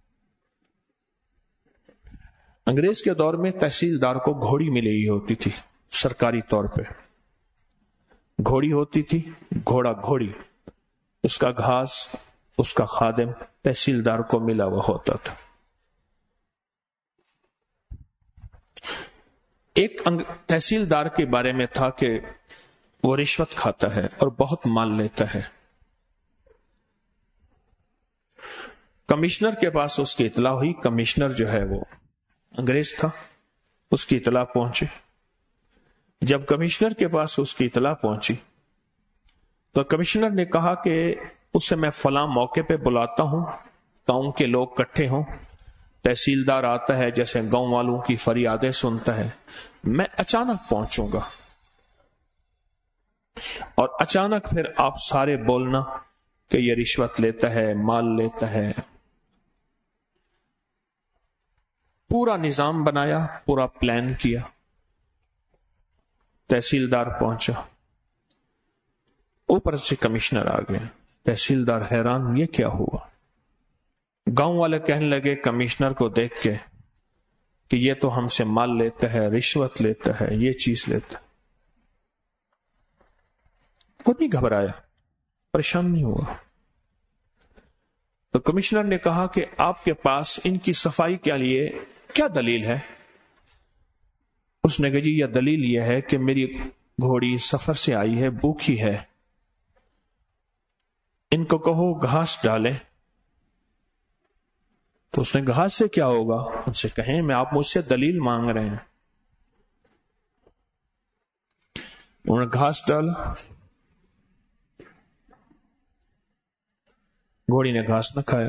انگریز کے دور میں تحصیلدار کو گھوڑی ملی ہی ہوتی تھی سرکاری طور پہ، گھوڑی ہوتی تھی، گھوڑا گھوڑی، اس کا گھاس اس کا خادم تحصیلدار کو ملا ہوا ہوتا تھا۔ ایک تحصیلدار کے بارے میں تھا کہ وہ رشوت کھاتا ہے اور بہت مال لیتا ہے۔ کمشنر کے پاس اس کی اطلاع ہوئی، کمشنر جو ہے وہ انگریز تھا، اس کی اطلاع پہنچی۔ جب کمشنر کے پاس اس کی اطلاع پہنچی تو کمشنر نے کہا کہ اسے میں فلاں موقع پہ بلاتا ہوں، گاؤں کے لوگ کٹھے ہوں، تحصیلدار آتا ہے، جیسے گاؤں والوں کی فریادیں سنتا ہے، میں اچانک پہنچوں گا، اور اچانک پھر آپ سارے بولنا کہ یہ رشوت لیتا ہے، مال لیتا ہے۔ پورا نظام بنایا، پورا پلان کیا۔ تحصیلدار پہنچا، اوپر سے کمشنر آ گیا۔ تحصیلدار حیران، یہ کیا ہوا؟ گاؤں والے کہنے لگے کمشنر کو دیکھ کے کہ یہ تو ہم سے مال لیتا ہے، رشوت لیتا ہے، یہ چیز لیتا ہے۔ خود نہیں گھبرایا، پریشان نہیں ہوا۔ تو کمشنر نے کہا کہ آپ کے پاس ان کی صفائی کے لیے کیا دلیل ہے؟ اس نے کہا جی یہ دلیل یہ ہے کہ میری گھوڑی سفر سے آئی ہے، بھوکی ہے، ان کو کہو گھاس ڈالے۔ تو اس نے گھاس سے کیا ہوگا؟ ان سے کہیں میں آپ مجھ سے دلیل مانگ رہے ہیں۔ انہوں نے گھاس ڈالا، گھوڑی نے گھاس نہ کھایا۔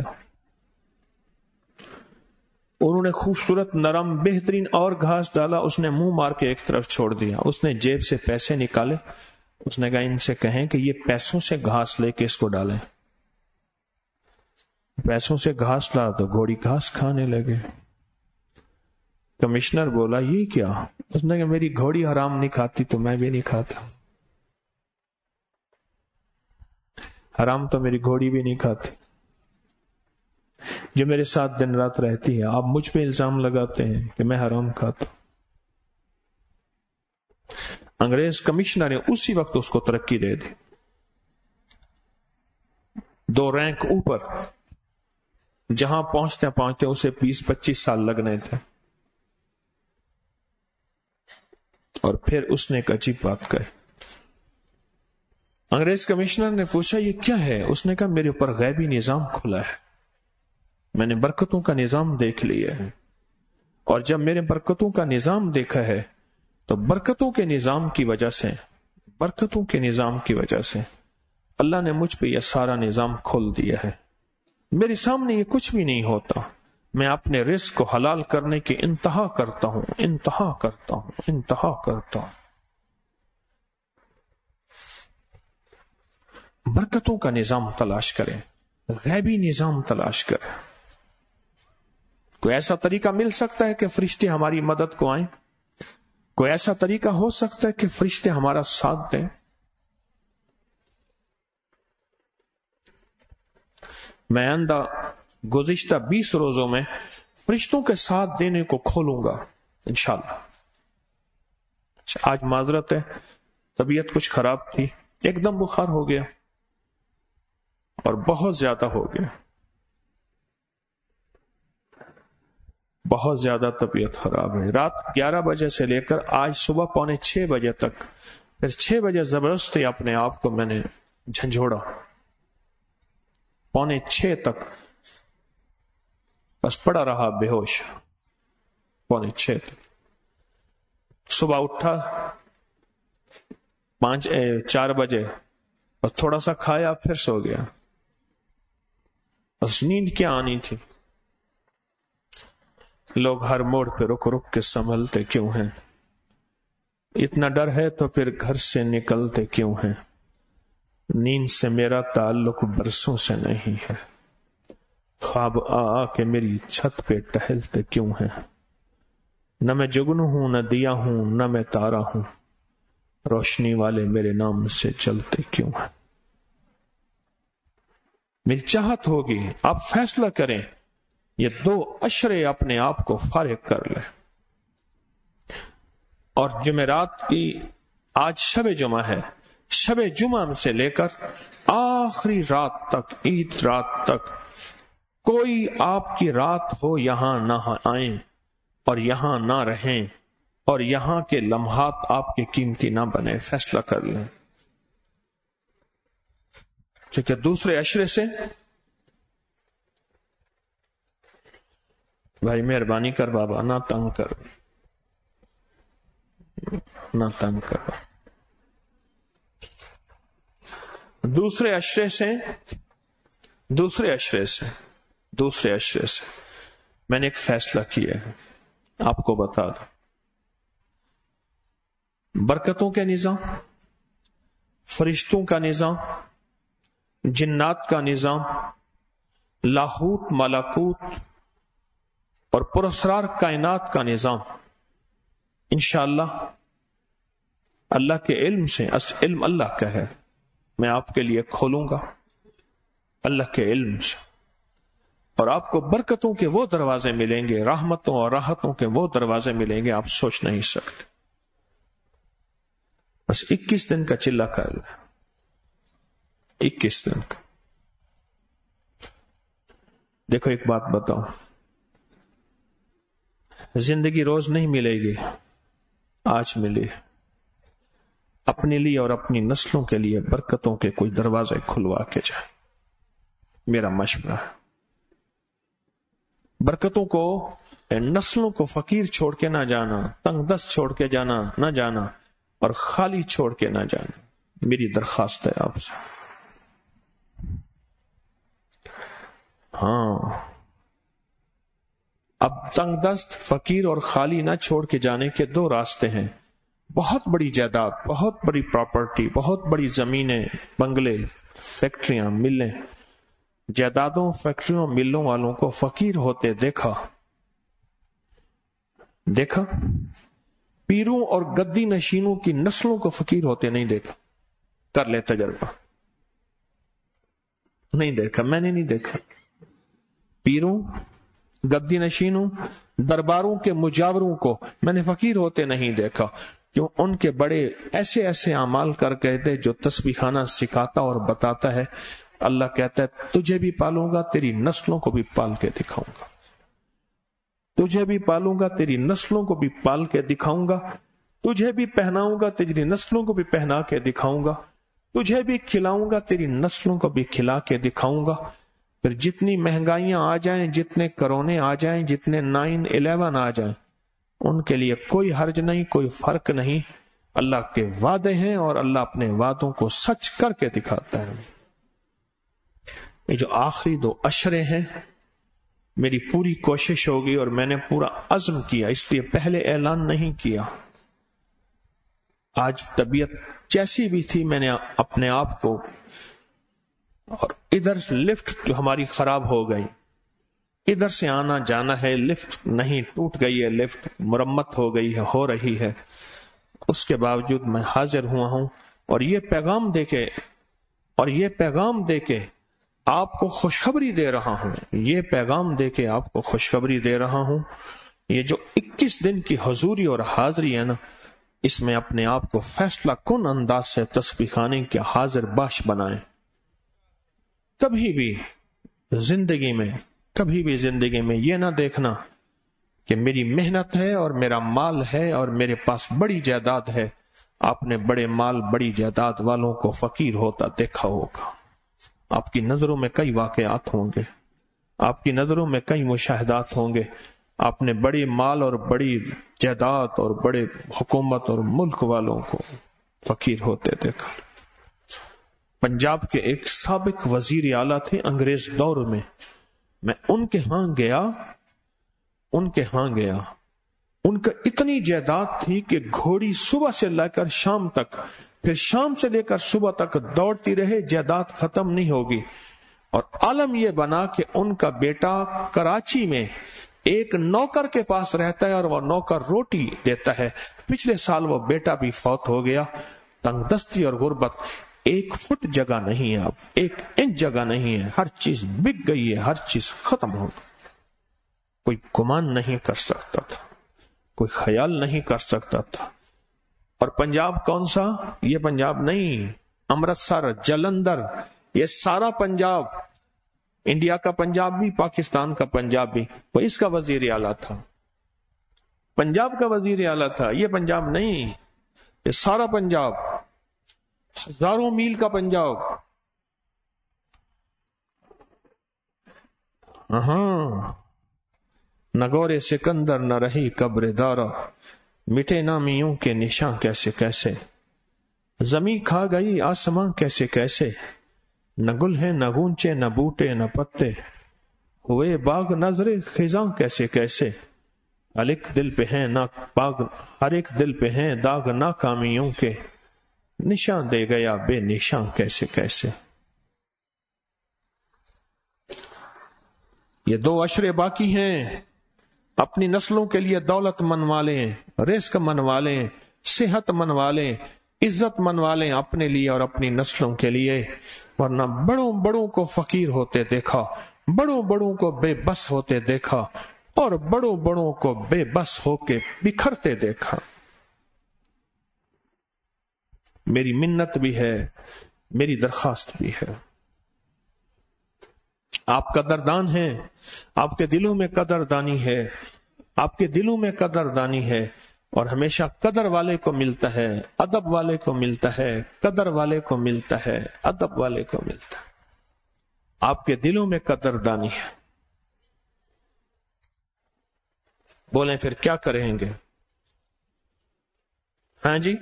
انہوں نے خوبصورت نرم بہترین اور گھاس ڈالا، اس نے منہ مار کے ایک طرف چھوڑ دیا۔ اس نے جیب سے پیسے نکالے، اس نے کہا ان سے کہیں کہ یہ پیسوں سے گھاس لے کے اس کو ڈالیں۔ پیسوں سے گھاس لا تو گھوڑی گھاس کھانے لگے۔ کمشنر بولا یہ کیا؟ اس نے کہا میری گھوڑی حرام نہیں کھاتی تو میں بھی نہیں کھاتا، حرام تو میری گھوڑی بھی نہیں کھاتی، جو میرے ساتھ دن رات رہتی ہے، آپ مجھ پہ الزام لگاتے ہیں کہ میں حرام کھاتا ہوں۔ انگریز کمشنر نے اسی وقت اس کو ترقی دے دی، دو رینک اوپر، جہاں پہنچتے پہنچتے اسے بیس پچیس سال لگنے تھے. اور پھر اس نے ایک عجیب بات کہی. انگریز کمشنر نے پوچھا یہ کیا ہے؟ اس نے کہا میرے اوپر غیبی نظام کھلا ہے، میں نے برکتوں کا نظام دیکھ لیا ہے، اور جب میرے برکتوں کا نظام دیکھا ہے تو برکتوں کے نظام کی وجہ سے برکتوں کے نظام کی وجہ سے اللہ نے مجھ پہ یہ سارا نظام کھول دیا ہے. میرے سامنے یہ کچھ بھی نہیں ہوتا، میں اپنے رزق کو حلال کرنے کی انتہا کرتا ہوں انتہا کرتا ہوں انتہا کرتا ہوں. برکتوں کا نظام تلاش کریں، غیبی نظام تلاش کریں. کوئی ایسا طریقہ مل سکتا ہے کہ فرشتے ہماری مدد کو آئیں؟ کوئی ایسا طریقہ ہو سکتا ہے کہ فرشتے ہمارا ساتھ دیں؟ میں آئندہ گزشتہ بیس روزوں میں فرشتوں کے ساتھ دینے کو کھولوں گا انشاءاللہ. آج معذرت ہے، طبیعت کچھ خراب تھی، ایک دم بخار ہو گیا اور بہت زیادہ ہو گیا، بہت زیادہ طبیعت خراب ہے. رات گیارہ بجے سے لے کر آج صبح پونے چھ بجے تک، پھر چھ بجے زبردستی اپنے آپ کو میں نے جھنجھوڑا، پونے چھ تک بس پڑا رہا بے ہوش، پونے چھ تک. صبح اٹھا پانچ چار بجے اور تھوڑا سا کھایا، پھر سو گیا. بس نیند کیا آنی تھی. لوگ ہر موڑ پہ رک رک کے سنبھلتے کیوں ہیں؟ اتنا ڈر ہے تو پھر گھر سے نکلتے کیوں ہیں؟ نیند سے میرا تعلق برسوں سے نہیں ہے، خواب آ آ کے میری چھت پہ ٹہلتے کیوں ہیں؟ نہ میں جگنو ہوں، نہ دیا ہوں، نہ میں تارا ہوں، روشنی والے میرے نام سے چلتے کیوں ہیں؟ میری چاہت ہوگی آپ فیصلہ کریں، یہ دو اشرے اپنے آپ کو فارغ کر لیں. اور جمعرات کی آج شب جمعہ ہے، شب جمعہ سے لے کر آخری رات تک، عید رات تک، کوئی آپ کی رات ہو یہاں نہ آئیں اور یہاں نہ رہیں اور یہاں کے لمحات آپ کے قیمتی نہ بنے. فیصلہ کر لیں، کیونکہ دوسرے اشرے سے بھائی مہربانی کر بابا، نہ تنگ کر، نہ تنگ کر. دوسرے اشرے سے دوسرے اشرے سے دوسرے اشرے سے میں نے ایک فیصلہ کیا ہے، آپ کو بتا دوں. برکتوں کے نظام، فرشتوں کا نظام، جنات کا نظام، لاہوت ملکوت اور پراسرار کائنات کا نظام انشاءاللہ اللہ کے علم سے، علم اللہ کا ہے، میں آپ کے لیے کھولوں گا اللہ کے علم سے. اور آپ کو برکتوں کے وہ دروازے ملیں گے، رحمتوں اور راحتوں کے وہ دروازے ملیں گے آپ سوچ نہیں سکتے. بس اکیس دن کا چلہ کر لیں، اکیس دن کا. دیکھو ایک بات بتاؤں، زندگی روز نہیں ملے گی، آج ملی. اپنے لیے اور اپنی نسلوں کے لیے برکتوں کے کوئی دروازے کھلوا کے جائے، میرا مشورہ ہے. برکتوں کو، نسلوں کو فقیر چھوڑ کے نہ جانا، تنگ دست چھوڑ کے جانا نہ جانا، اور خالی چھوڑ کے نہ جانا، میری درخواست ہے آپ سے. ہاں، اب تنگ دست، فقیر اور خالی نہ چھوڑ کے جانے کے دو راستے ہیں. بہت بڑی جائیداد، بہت بڑی پراپرٹی، بہت بڑی زمینیں، بنگلے، فیکٹریاں، ملیں. جائیدادوں، فیکٹریوں، ملوں والوں کو فقیر ہوتے دیکھا دیکھا پیروں اور گدی نشینوں کی نسلوں کو فقیر ہوتے نہیں دیکھا. کر لے تجربہ، نہیں دیکھا، میں نے نہیں دیکھا. پیروں، گدی نشینوں، درباروں کے مجاوروں کو میں نے فقیر ہوتے نہیں دیکھا، کیوں؟ ان کے بڑے ایسے ایسے اعمال کر گئے تھے جو تسبیح خانہ سکھاتا اور بتاتا ہے. اللہ کہتا ہے تجھے بھی پالوں گا، تیری نسلوں کو بھی پال کے دکھاؤں گا، تجھے بھی پالوں گا، تیری نسلوں کو بھی پال کے دکھاؤں گا، تجھے بھی پہناؤں گا، تیری نسلوں کو بھی پہنا کے دکھاؤں گا، تجھے بھی کھلاؤں گا، تیری نسلوں کو بھی کھلا کے دکھاؤں گا۔ پھر جتنی مہنگائیاں آ جائیں، جتنے کرونے آ جائیں، جتنے نائن الیون آ جائیں، ان کے لیے کوئی حرج نہیں، کوئی فرق نہیں۔ اللہ کے وعدے ہیں اور اللہ اپنے وعدوں کو سچ کر کے دکھاتا ہے۔ یہ جو آخری دو عشرے ہیں، میری پوری کوشش ہوگی اور میں نے پورا عزم کیا، اس لیے پہلے اعلان نہیں کیا۔ آج طبیعت جیسی بھی تھی، میں نے اپنے آپ کو، اور ادھر لفٹ جو ہماری خراب ہو گئی، ادھر سے آنا جانا ہے، لفٹ نہیں، ٹوٹ گئی ہے، لفٹ مرمت ہو گئی ہے، ہو رہی ہے، اس کے باوجود میں حاضر ہوا ہوں اور یہ پیغام دے کے اور یہ پیغام دے کے آپ کو خوشخبری دے رہا ہوں، یہ پیغام دے کے آپ کو خوشخبری دے رہا ہوں۔ یہ جو اکیس دن کی حضوری اور حاضری ہے نا، اس میں اپنے آپ کو فیصلہ کن انداز سے تسبیح خانے کے حاضر باش بنائیں۔ کبھی بھی زندگی میں کبھی بھی زندگی میں یہ نہ دیکھنا کہ میری محنت ہے اور میرا مال ہے اور میرے پاس بڑی جائیداد ہے۔ آپ نے بڑے مال بڑی جائیداد والوں کو فقیر ہوتا دیکھا ہوگا، آپ کی نظروں میں کئی واقعات ہوں گے، آپ کی نظروں میں کئی مشاہدات ہوں گے، آپ نے بڑی مال اور بڑی جائیداد اور بڑے حکومت اور ملک والوں کو فقیر ہوتے دیکھا۔ پنجاب کے ایک سابق وزیر اعلیٰ تھے انگریز دور میں، میں ان کے ہاں گیا ان کے ہاں گیا ان کا اتنی جائیداد تھی کہ گھوڑی صبح سے لے کر شام تک، پھر شام سے لے کر صبح تک دوڑتی رہے، جائیداد ختم نہیں ہوگی۔ اور عالم یہ بنا کہ ان کا بیٹا کراچی میں ایک نوکر کے پاس رہتا ہے اور وہ نوکر روٹی دیتا ہے۔ پچھلے سال وہ بیٹا بھی فوت ہو گیا۔ تنگ دستی اور غربت، ایک فٹ جگہ نہیں ہے، اب ایک انچ جگہ نہیں ہے، ہر چیز بک گئی ہے، ہر چیز ختم ہو گئی۔ کوئی گمان نہیں کر سکتا تھا، کوئی خیال نہیں کر سکتا تھا۔ اور پنجاب کون سا؟ یہ پنجاب نہیں، امرتسر، جلندر، یہ سارا پنجاب، انڈیا کا پنجاب بھی، پاکستان کا پنجاب بھی، وہ اس کا وزیر اعلیٰ تھا، پنجاب کا وزیر اعلیٰ تھا۔ یہ پنجاب نہیں، یہ سارا پنجاب، ہزاروں میل کا پنجاب۔ ہاں، نگورے سکندر نہ رہی قبر دارا، مٹے نامیوں کے نشاں کیسے کیسے، زمیں کھا گئی آسماں کیسے کیسے، نہ گل ہیں نہ گونچے نہ بوٹے نہ پتے، ہوئے باغ نظر خزاں کیسے کیسے، ہر ایک دل پہ ہیں نہ باغ ہر ایک دل پہ ہیں داغ ناکامیوں کے، نشان دے گیا بے نشان کیسے کیسے۔ یہ دو عشرے باقی ہیں، اپنی نسلوں کے لیے دولت منوا لیں، رزق منوا لیں، صحت منوا لیں، عزت منوا لیں اپنے لیے اور اپنی نسلوں کے لیے، ورنہ بڑوں بڑوں کو فقیر ہوتے دیکھا، بڑوں بڑوں کو بے بس ہوتے دیکھا، اور بڑوں بڑوں کو بے بس ہو کے بکھرتے دیکھا۔ میری منت بھی ہے، میری درخواست بھی ہے، آپ قدردان ہیں، آپ کے دلوں میں قدردانی ہے، آپ کے دلوں میں قدردانی ہے، اور ہمیشہ قدر والے کو ملتا ہے، ادب والے کو ملتا ہے، قدر والے کو ملتا ہے، ادب والے کو ملتا ہے۔ آپ کے دلوں میں قدردانی ہے۔ بولیں پھر کیا کریں گے؟ ہاں جی،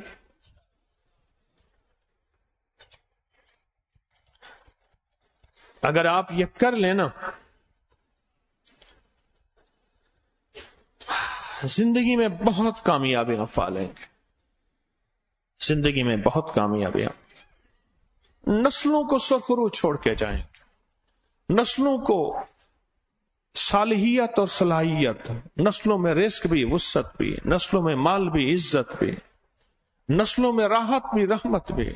اگر آپ یہ کر لینا، زندگی میں بہت کامیابیاں پالیں گے، زندگی میں بہت کامیابیاں، نسلوں کو سرخرو چھوڑ کے جائیں گے، نسلوں کو صالحیت اور صلاحیت، نسلوں میں رزق بھی، وسعت بھی، نسلوں میں مال بھی، عزت بھی، نسلوں میں راحت بھی، رحمت بھی۔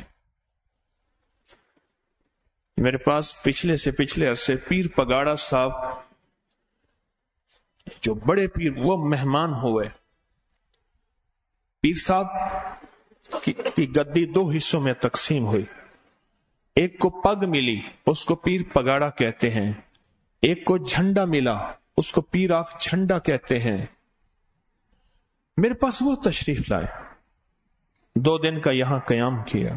میرے پاس پچھلے سے پچھلے عرصے پیر پگاڑا صاحب جو بڑے پیر، وہ مہمان ہوئے۔ پیر صاحب کی گدی دو حصوں میں تقسیم ہوئی، ایک کو پگ ملی اس کو پیر پگاڑا کہتے ہیں، ایک کو جھنڈا ملا اس کو پیر آف جھنڈا کہتے ہیں۔ میرے پاس وہ تشریف لائے، دو دن کا یہاں قیام کیا،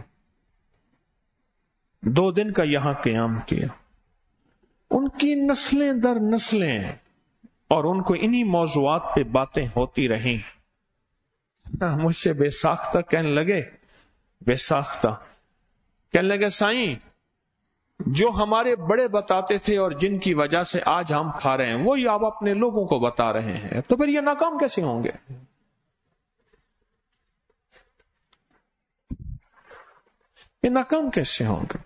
دو دن کا یہاں قیام کیا، ان کی نسلیں در نسلیں، اور ان کو انہی موضوعات پہ باتیں ہوتی رہیں۔ مجھ سے بے ساختہ کہنے لگے، بے ساختہ کہنے لگے سائیں جو ہمارے بڑے بتاتے تھے اور جن کی وجہ سے آج ہم کھا رہے ہیں وہی آپ اپنے لوگوں کو بتا رہے ہیں، تو پھر یہ ناکام کیسے ہوں گے؟ یہ ناکام کیسے ہوں گے؟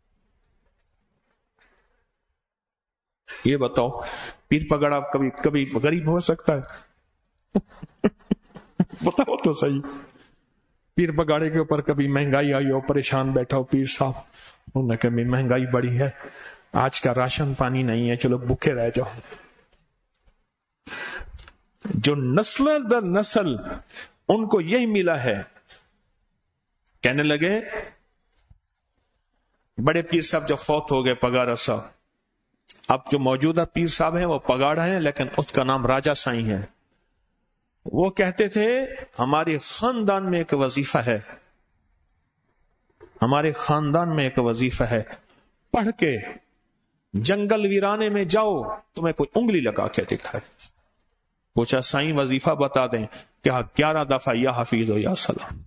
یہ بتاؤ پیر پگڑا کبھی کبھی غریب ہو سکتا ہے؟ بتاؤ تو صحیح، پیر پگاڑے کے اوپر کبھی مہنگائی آئی ہو، پریشان بیٹھا ہو پیر صاحب، انہوں نے کہا مہنگائی بڑی ہے، آج کا راشن پانی نہیں ہے، چلو بھوکے رہ جاؤ۔ جو نسل در نسل ان کو یہی ملا ہے۔ کہنے لگے بڑے پیر صاحب جو فوت ہو گئے پگاڑا صاحب، اب جو موجودہ پیر صاحب ہیں وہ پگاڑا ہیں لیکن اس کا نام راجا سائیں ہے، وہ کہتے تھے ہمارے خاندان میں ایک وظیفہ ہے، ہمارے خاندان میں ایک وظیفہ ہے، پڑھ کے جنگل ویرانے میں جاؤ تمہیں کوئی انگلی لگا کے دکھائے۔ پوچھا سائیں وظیفہ بتا دیں، کہا گیارہ دفعہ یا حفیظ و یا سلام۔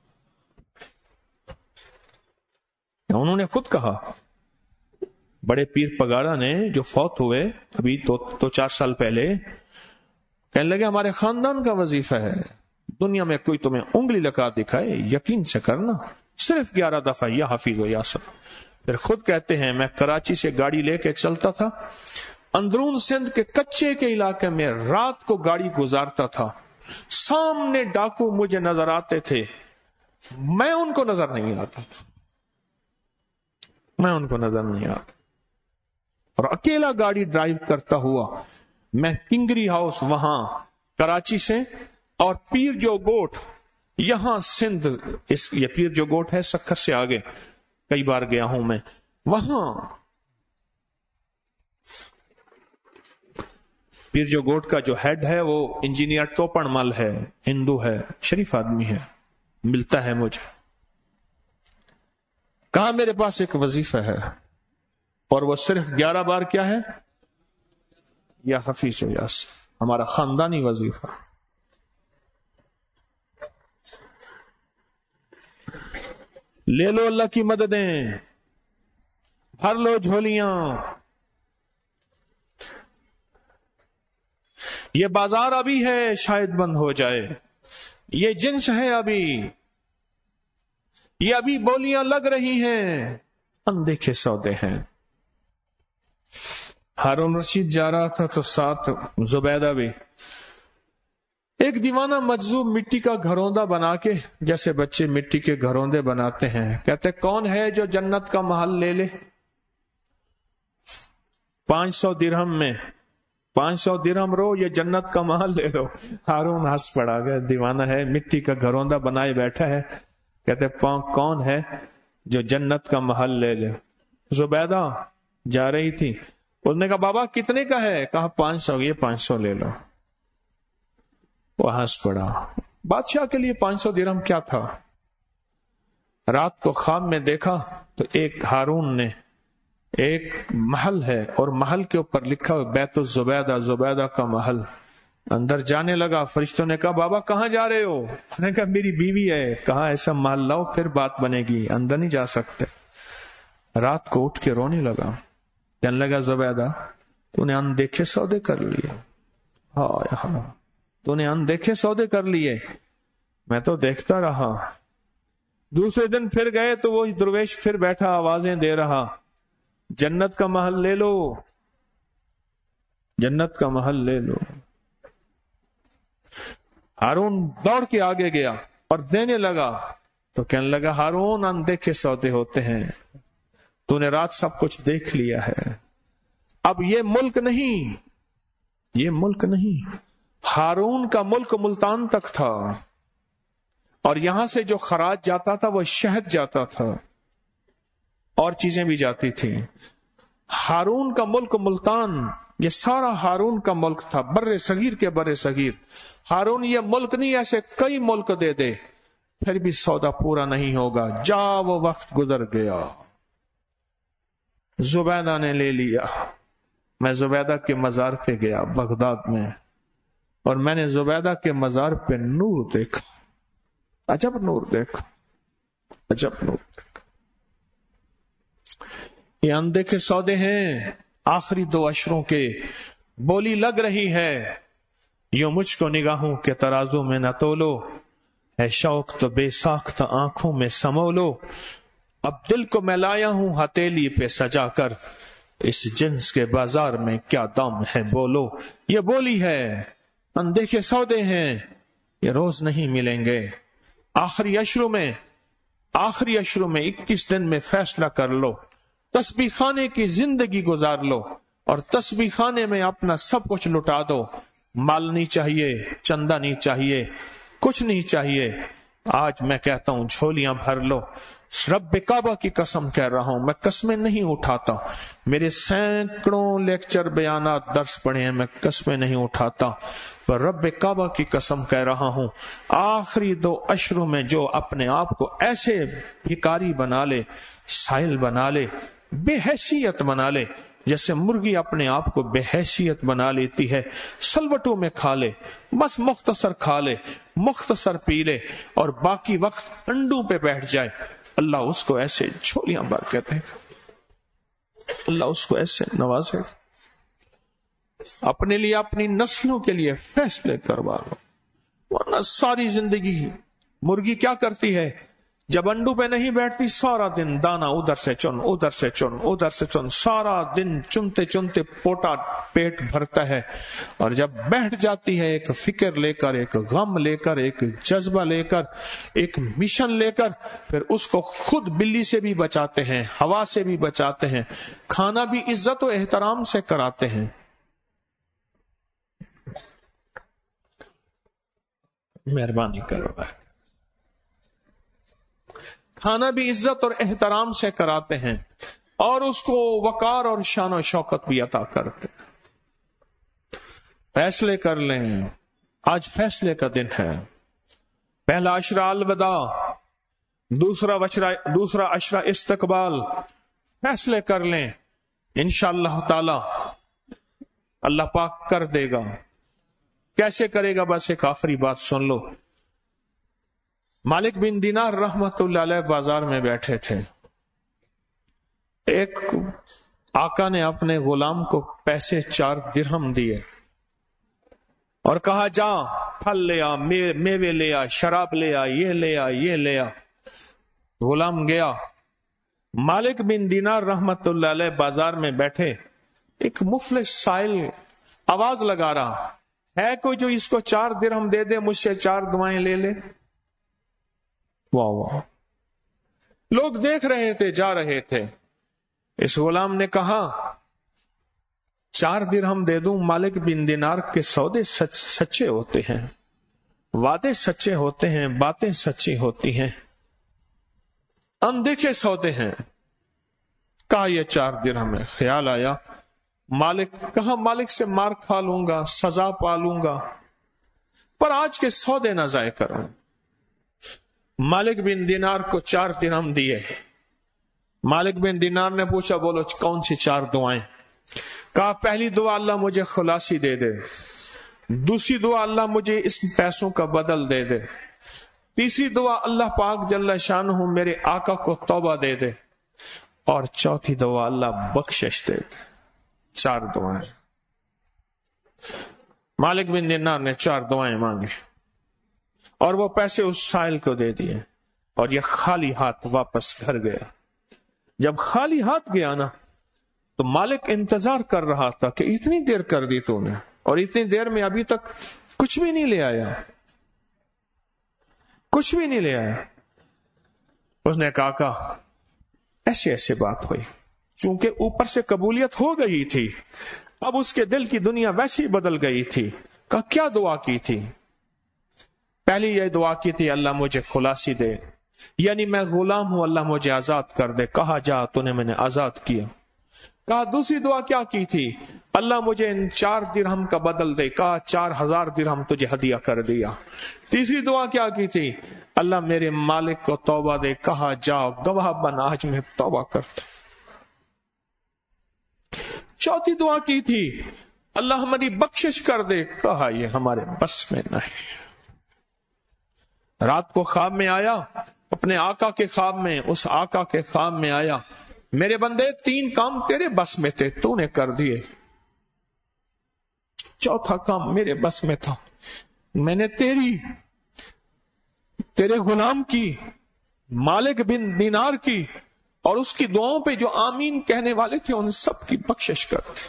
انہوں نے خود کہا، بڑے پیر پگاڑا نے جو فوت ہوئے ابھی دو, دو چار سال پہلے، کہنے لگے ہمارے خاندان کا وظیفہ ہے، دنیا میں کوئی تمہیں انگلی لگا دکھائے یقین سے کرنا، صرف گیارہ دفعہ یا حفیظ و یا سلام۔ پھر خود کہتے ہیں میں کراچی سے گاڑی لے کے چلتا تھا، اندرون سندھ کے کچے کے علاقے میں رات کو گاڑی گزارتا تھا، سامنے ڈاکو مجھے نظر آتے تھے، میں ان کو نظر نہیں آتا تھا، میں ان کو نظر نہیں آتا، اور اکیلا گاڑی ڈرائیو کرتا ہوا میں کنگری ہاؤس وہاں کراچی سے اور پیر جو گوٹ یہاں سندھ، اس یہ پیر جو گوٹ ہے سکھر سے آگے کئی بار گیا ہوں میں، وہاں پیر جو گوٹ کا جو ہیڈ ہے وہ انجینئر توپن مل ہے، ہندو ہے، شریف آدمی ہے، ملتا ہے مجھے، کہا میرے پاس ایک وظیفہ ہے اور وہ صرف گیارہ بار کیا ہے یا حفیظ و یاس، ہمارا خاندانی وظیفہ۔ لے لو اللہ کی مددیں، بھر لو جھولیاں، یہ بازار ابھی ہے شاید بند ہو جائے، یہ جنس ہے ابھی، یہ ابھی بولیاں لگ رہی ہیں، اندیکھے سودے ہیں۔ ہارون رشید جا رہا تھا تو ساتھ زبیدہ بھی، ایک دیوانہ مجذوب مٹی کا گھروندہ بنا کے، جیسے بچے مٹی کے گھروندے بناتے ہیں، کہتے کون ہے جو جنت کا محل لے لے؟ پانچ سو درہم میں، پانچ سو درہم رو یہ جنت کا محل لے لو۔ ہارون ہنس پڑا، گیا دیوانہ ہے، مٹی کا گھروندہ بنائے بیٹھا ہے، کہتے کون ہے جو جنت کا محل لے لے؟ زبیدہ جا رہی تھی، اس نے کہا بابا کتنے کا ہے؟ کہا پانچ سو، یہ پانچ سو لے لو۔ وہ ہنس پڑا، بادشاہ کے لیے پانچ سو درہم کیا تھا؟ رات کو خواب میں دیکھا تو ایک ہارون نے ایک محل ہے اور محل کے اوپر لکھا ہوا بیت الزبیدہ، زبیدہ کا محل۔ اندر جانے لگا، فرشتوں نے کہا بابا کہاں جا رہے ہو؟ میں نے کہا میری بیوی ہے، کہا ایسا محل لاؤ پھر بات بنے گی، اندر نہیں جا سکتے۔ رات کو اٹھ کے رونے لگا، کہنے لگا زبیدہ تو نے اندیکھے سودے کر لیے، ہائے ہائے تو نے اندیکھے سودے کر لیے، میں تو دیکھتا رہا۔ دوسرے دن پھر گئے تو وہ درویش پھر بیٹھا آوازیں دے رہا، جنت کا محل لے لو، جنت کا محل لے لو۔ ہارون دوڑ کے آگے گیا اور دینے لگا تو کہنے لگا ہارون اندیکھے سودے ہوتے ہیں، تو نے رات سب کچھ دیکھ لیا ہے، اب یہ ملک نہیں، یہ ملک نہیں۔ ہارون کا ملک ملتان تک تھا اور یہاں سے جو خراج جاتا تھا وہ شہد جاتا تھا، اور چیزیں بھی جاتی تھیں. ہارون کا ملک ملتان، یہ سارا ہارون کا ملک تھا، بر صغیر کے بر صغیر. ہارون یہ ملک نہیں، ایسے کئی ملک دے دے پھر بھی سودا پورا نہیں ہوگا. جا وہ وقت گزر گیا، زبیدہ نے لے لیا. میں زبیدہ کے مزار پہ گیا بغداد میں، اور میں نے زبیدہ کے مزار پہ نور دیکھا. عجب نور دیکھا، عجب نور دیکھا. یہ اندیکھے سودے ہیں آخری دو اشروں کے. بولی لگ رہی ہے یوں مجھ کو نگاہوں کے ترازو میں نہ تولو، ہے شوق تو بے ساختہ آنکھوں میں سمولو. اب دل کو میں لایا ہوں ہتھیلی پہ سجا کر، اس جنس کے بازار میں کیا دام ہے بولو. یہ بولی ہے اندیکھے سودے ہیں، یہ روز نہیں ملیں گے. آخری اشروں میں آخری اشروں میں اکیس دن میں فیصلہ کر لو، تسبیح خانے کی زندگی گزار لو، اور تسبیح خانے میں اپنا سب کچھ لٹا دو. مال نہیں چاہیے، چندہ نہیں چاہیے، کچھ نہیں چاہیے. آج میں کہتا ہوں جھولیاں بھر لو. رب کعبہ کی قسم کہہ رہا ہوں، میں قسمیں نہیں اٹھاتا. میرے سینکڑوں لیکچر بیانات درس پڑھے ہیں، میں قسمیں نہیں اٹھاتا، پر رب کعبہ کی قسم کہہ رہا ہوں آخری دو اشروں میں جو اپنے آپ کو ایسے بھکاری بنا لے، سائل بنا لے، بے حیثیت بنا لے، جیسے مرغی اپنے آپ کو بے حیثیت بنا لیتی ہے، سلوٹوں میں کھا لے، بس مختصر کھا لے، مختصر پی لے، اور باقی وقت انڈوں پہ بیٹھ جائے، اللہ اس کو ایسے جھولیاں بھر کے دے گا، اللہ اس کو ایسے نوازے گا. اپنے لیے اپنی نسلوں کے لیے فیصلے کروا لو، ورنہ ساری زندگی مرغی کیا کرتی ہے جب انڈوں پہ نہیں بیٹھتی؟ سارا دن دانا ادھر سے چن ادھر سے چن ادھر سے چن، سارا دن چنتے چنتے پوٹا پیٹ بھرتا ہے، اور جب بیٹھ جاتی ہے ایک فکر لے کر، ایک غم لے کر، ایک جذبہ لے کر، ایک مشن لے کر، پھر اس کو خود بلی سے بھی بچاتے ہیں، ہوا سے بھی بچاتے ہیں، کھانا بھی عزت و احترام سے کراتے ہیں. مہربانی کرو بھائی، کھانا بھی عزت اور احترام سے کراتے ہیں، اور اس کو وقار اور شان و شوکت بھی عطا کرتے ہیں. فیصلے کر لیں، آج فیصلے کا دن ہے. پہلا عشرہ الوداع، دوسرا عشرہ دوسرا عشرہ استقبال. فیصلے کر لیں، انشاءاللہ تعالی اللہ پاک کر دے گا. کیسے کرے گا؟ بس ایک آخری بات سن لو. مالک بن دینار رحمت اللہ علیہ بازار میں بیٹھے تھے. ایک آقا نے اپنے غلام کو پیسے چار درہم دیے اور کہا جا پھل لے آ، میوے لے آ، شراب لے آ، یہ لے آ، یہ لے آ. غلام گیا. مالک بن دینار رحمت اللہ علیہ بازار میں بیٹھے، ایک مفلس سائل آواز لگا رہا ہے کوئی جو اس کو چار درہم دے دے، مجھ سے چار دعائیں لے لے. واہ واہ، لوگ دیکھ رہے تھے، جا رہے تھے. اس غلام نے کہا چار درہم دے دوں. مالک بن دینار کے سودے سچ سچے ہوتے ہیں، وعدے سچے ہوتے ہیں، باتیں سچی ہوتی ہیں. اندیکھے سودے ہیں. کہا یہ چار درہم ہے. خیال آیا مالک، کہا مالک سے مار کھا لوں گا، سزا پا لوں گا، پر آج کے سودے نہ ضائع کروں. مالک بن دینار کو چار درہم دیے. مالک بن دینار نے پوچھا بولو کون سی چار دعائیں؟ کہا پہلی دعا اللہ مجھے خلاصی دے دے، دوسری دعا اللہ مجھے اس پیسوں کا بدل دے دے، تیسری دعا اللہ پاک جل شانہ میرے آقا کو توبہ دے دے، اور چوتھی دعا اللہ بخشش دے دے. چار دعائیں. مالک بن دینار نے چار دعائیں مانگی اور وہ پیسے اس سائل کو دے دیے، اور یہ خالی ہاتھ واپس گھر گیا. جب خالی ہاتھ گیا نا تو مالک انتظار کر رہا تھا کہ اتنی دیر کر دی تو نے، اور اتنی دیر میں ابھی تک کچھ بھی نہیں لے آیا، کچھ بھی نہیں لے آیا. اس نے کہا کہ ایسے ایسے بات ہوئی، چونکہ اوپر سے قبولیت ہو گئی تھی، اب اس کے دل کی دنیا ویسی بدل گئی تھی. کہا کیا دعا کی تھی؟ پہلی یہ دعا کی تھی اللہ مجھے خلاصی دے، یعنی میں غلام ہوں، اللہ مجھے آزاد کر دے. کہا جا تو نے میں نے آزاد کیا. کہا دوسری دعا کیا کی تھی؟ اللہ مجھے ان چار درہم کا بدل دے. کہا چار ہزار درہم تجھے ہدیہ کر دیا. تیسری دعا کیا کی تھی؟ اللہ میرے مالک کو توبہ دے. کہا جاؤ گواہ بن، آج میں توبہ کرتا. چوتھی دعا کی تھی اللہ ہماری بخشش کر دے. کہا یہ ہمارے بس میں نہیں. رات کو خواب میں آیا، اپنے آقا کے خواب میں، اس آقا کے خواب میں آیا، میرے بندے تین کام تیرے بس میں تھے تو نے کر دیے، چوتھا کام میرے بس میں تھا، میں نے تیری تیرے غلام کی، مالک بن دینار کی اور اس کی دعاؤں پہ جو آمین کہنے والے تھے ان سب کی بخشش کر دی.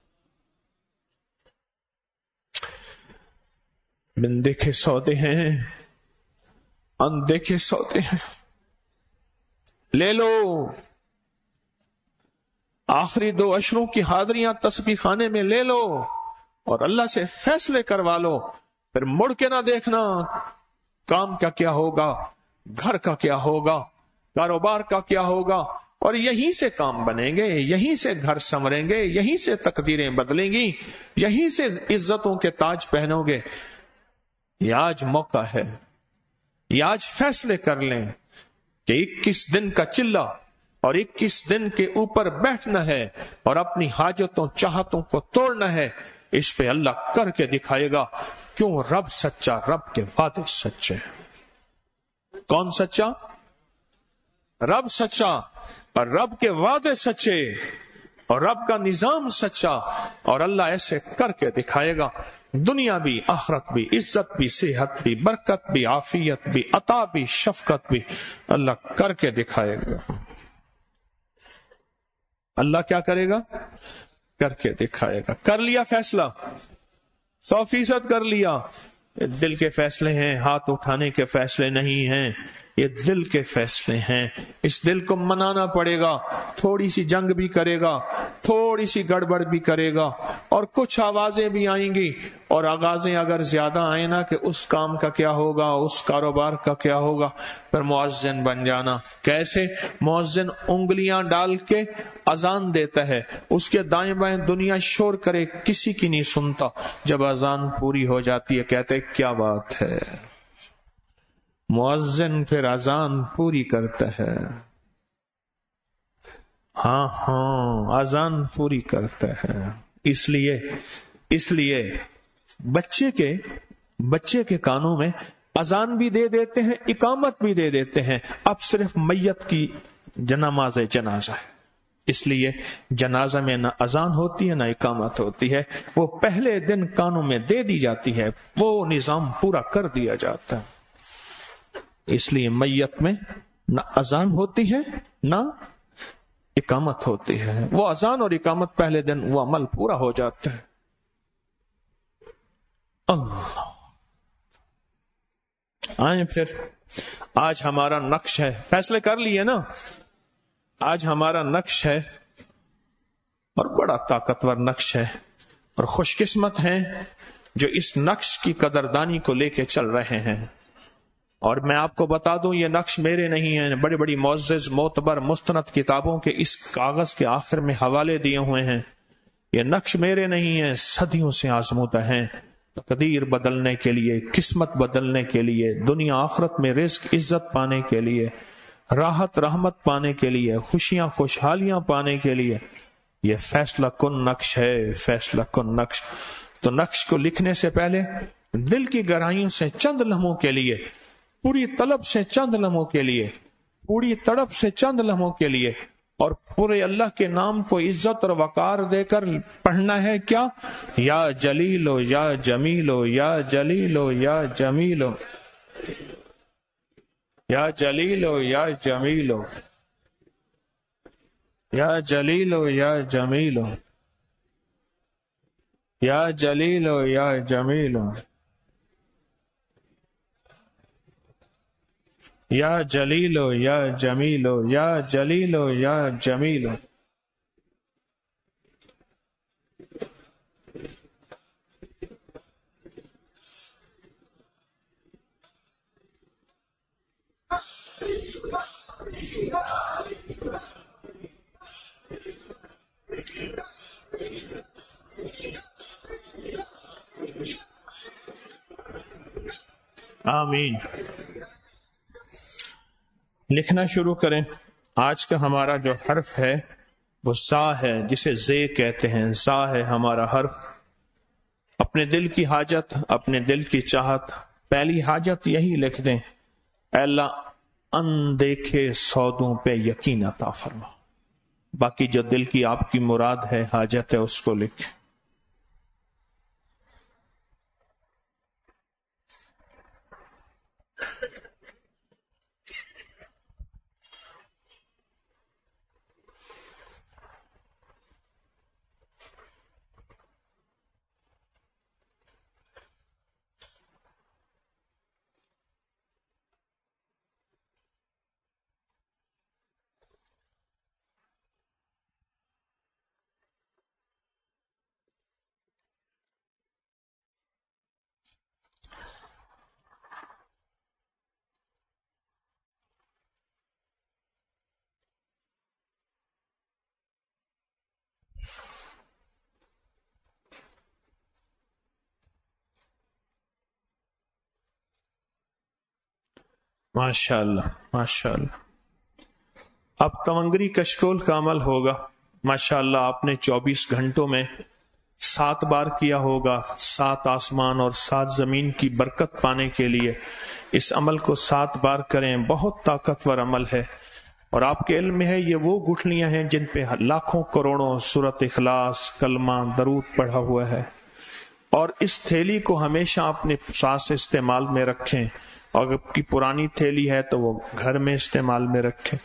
بن دیکھے سودے ہیں، ان دیکھے سودے ہیں، لے لو. آخری دو اشروں کی حاضریاں تسبیح خانے میں لے لو اور اللہ سے فیصلے کروا لو. پھر مڑ کے نہ دیکھنا کام کا کیا ہوگا، گھر کا کیا ہوگا، کاروبار کا کیا ہوگا. اور یہیں سے کام بنیں گے، یہیں سے گھر سنوریں گے، یہیں سے تقدیریں بدلیں گی، یہیں سے عزتوں کے تاج پہنو گے. یہ آج موقع ہے، یہ آج فیصلے کر لیں کہ اکیس دن کا چلہ اور اکیس دن کے اوپر بیٹھنا ہے اور اپنی حاجتوں چاہتوں کو توڑنا ہے. اس پہ اللہ کر کے دکھائے گا. کیوں؟ رب سچا، رب کے وعدے سچے. کون سچا؟ رب سچا، اور رب کے وعدے سچے، اور رب کا نظام سچا. اور اللہ ایسے کر کے دکھائے گا. دنیا بھی، آخرت بھی، عزت بھی، صحت بھی، برکت بھی، عافیت بھی، عطا بھی، شفقت بھی اللہ کر کے دکھائے گا. اللہ کیا کرے گا؟ کر کے دکھائے گا. کر لیا فیصلہ، سو فیصد کر لیا. یہ دل کے فیصلے ہیں، ہاتھ اٹھانے کے فیصلے نہیں ہیں، یہ دل کے فیصلے ہیں. اس دل کو منانا پڑے گا. تھوڑی سی جنگ بھی کرے گا، تھوڑی سی گڑبڑ بھی کرے گا، اور کچھ آوازیں بھی آئیں گی. اور آغازیں اگر زیادہ آئیں نا کہ اس کام کا کیا ہوگا، اس کاروبار کا کیا ہوگا، پھر مؤذن بن جانا. کیسے؟ مؤذن انگلیاں ڈال کے اذان دیتا ہے، اس کے دائیں بائیں دنیا شور کرے کسی کی نہیں سنتا. جب اذان پوری ہو جاتی ہے کہتے کیا بات ہے. مؤذن پھر اذان پوری کرتا ہے. ہاں ہاں اذان پوری کرتا ہے. اس لیے اس لیے بچے کے بچے کے کانوں میں اذان بھی دے دیتے ہیں، اقامت بھی دے دیتے ہیں. اب صرف میت کی نماز جنازہ ہے، اس لیے جنازہ میں نہ اذان ہوتی ہے نہ اقامت ہوتی ہے. وہ پہلے دن کانوں میں دے دی جاتی ہے، وہ نظام پورا کر دیا جاتا ہے. اس لیے میت میں نہ اذان ہوتی ہے نہ اقامت ہوتی ہے. وہ اذان اور اقامت پہلے دن وہ عمل پورا ہو جاتا ہے. اللہ آئیں پھر آج ہمارا نقش ہے، فیصلے کر لیے نا. آج ہمارا نقش ہے اور بڑا طاقتور نقش ہے، اور خوش قسمت ہیں جو اس نقش کی قدردانی کو لے کے چل رہے ہیں. اور میں آپ کو بتا دوں یہ نقش میرے نہیں ہیں، بڑی بڑی معزز معتبر مستند کتابوں کے اس کاغذ کے آخر میں حوالے دیے ہوئے ہیں. یہ نقش میرے نہیں ہیں، صدیوں سے آزمودہ ہیں. تقدیر بدلنے کے لیے، قسمت بدلنے کے لیے، دنیا آخرت میں رزق عزت پانے کے لیے، راحت رحمت پانے کے لیے، خوشیاں خوشحالیاں پانے کے لیے یہ فیصلہ کن نقش ہے. فیصلہ کن نقش. تو نقش کو لکھنے سے پہلے دل کی گہرائیوں سے چند لمحوں کے لیے، پوری طلب سے چند لمحوں کے لیے، پوری تڑپ سے چند لمحوں کے لیے، اور پورے اللہ کے نام کو عزت اور وقار دے کر پڑھنا ہے. کیا؟ یا جلیلو یا جمیلو یا جلیلو یا جمیلو یا جلیلو یا جمیلو یا جلیلو یا جمیلو یا جلیلو یا جمیلو یا جلیلو یا جمیلو یا جلیلو یا جمیلو. آمین. لکھنا شروع کریں. آج کا ہمارا جو حرف ہے وہ زا ہے، جسے زے کہتے ہیں. زا ہے ہمارا حرف. اپنے دل کی حاجت، اپنے دل کی چاہت، پہلی حاجت یہی لکھ دیں: اے اللہ اندیکھے سودوں پہ یقین عطا فرما. باقی جو دل کی آپ کی مراد ہے، حاجت ہے، اس کو لکھ. ماشاء اللہ ماشاء اللہ. اب تونگری کشکول کا عمل ہوگا. ماشاء اللہ آپ نے چوبیس گھنٹوں میں سات بار کیا ہوگا. سات آسمان اور سات زمین کی برکت پانے کے لیے اس عمل کو سات بار کریں. بہت طاقتور عمل ہے، اور آپ کے علم میں ہے یہ وہ گٹھلیاں ہیں جن پہ لاکھوں کروڑوں سورت اخلاص، کلمہ، درود پڑھا ہوا ہے. اور اس تھیلی کو ہمیشہ اپنے ساتھ استعمال میں رکھیں. اور اگر کی پرانی تھیلی ہے تو وہ گھر میں استعمال میں رکھیں.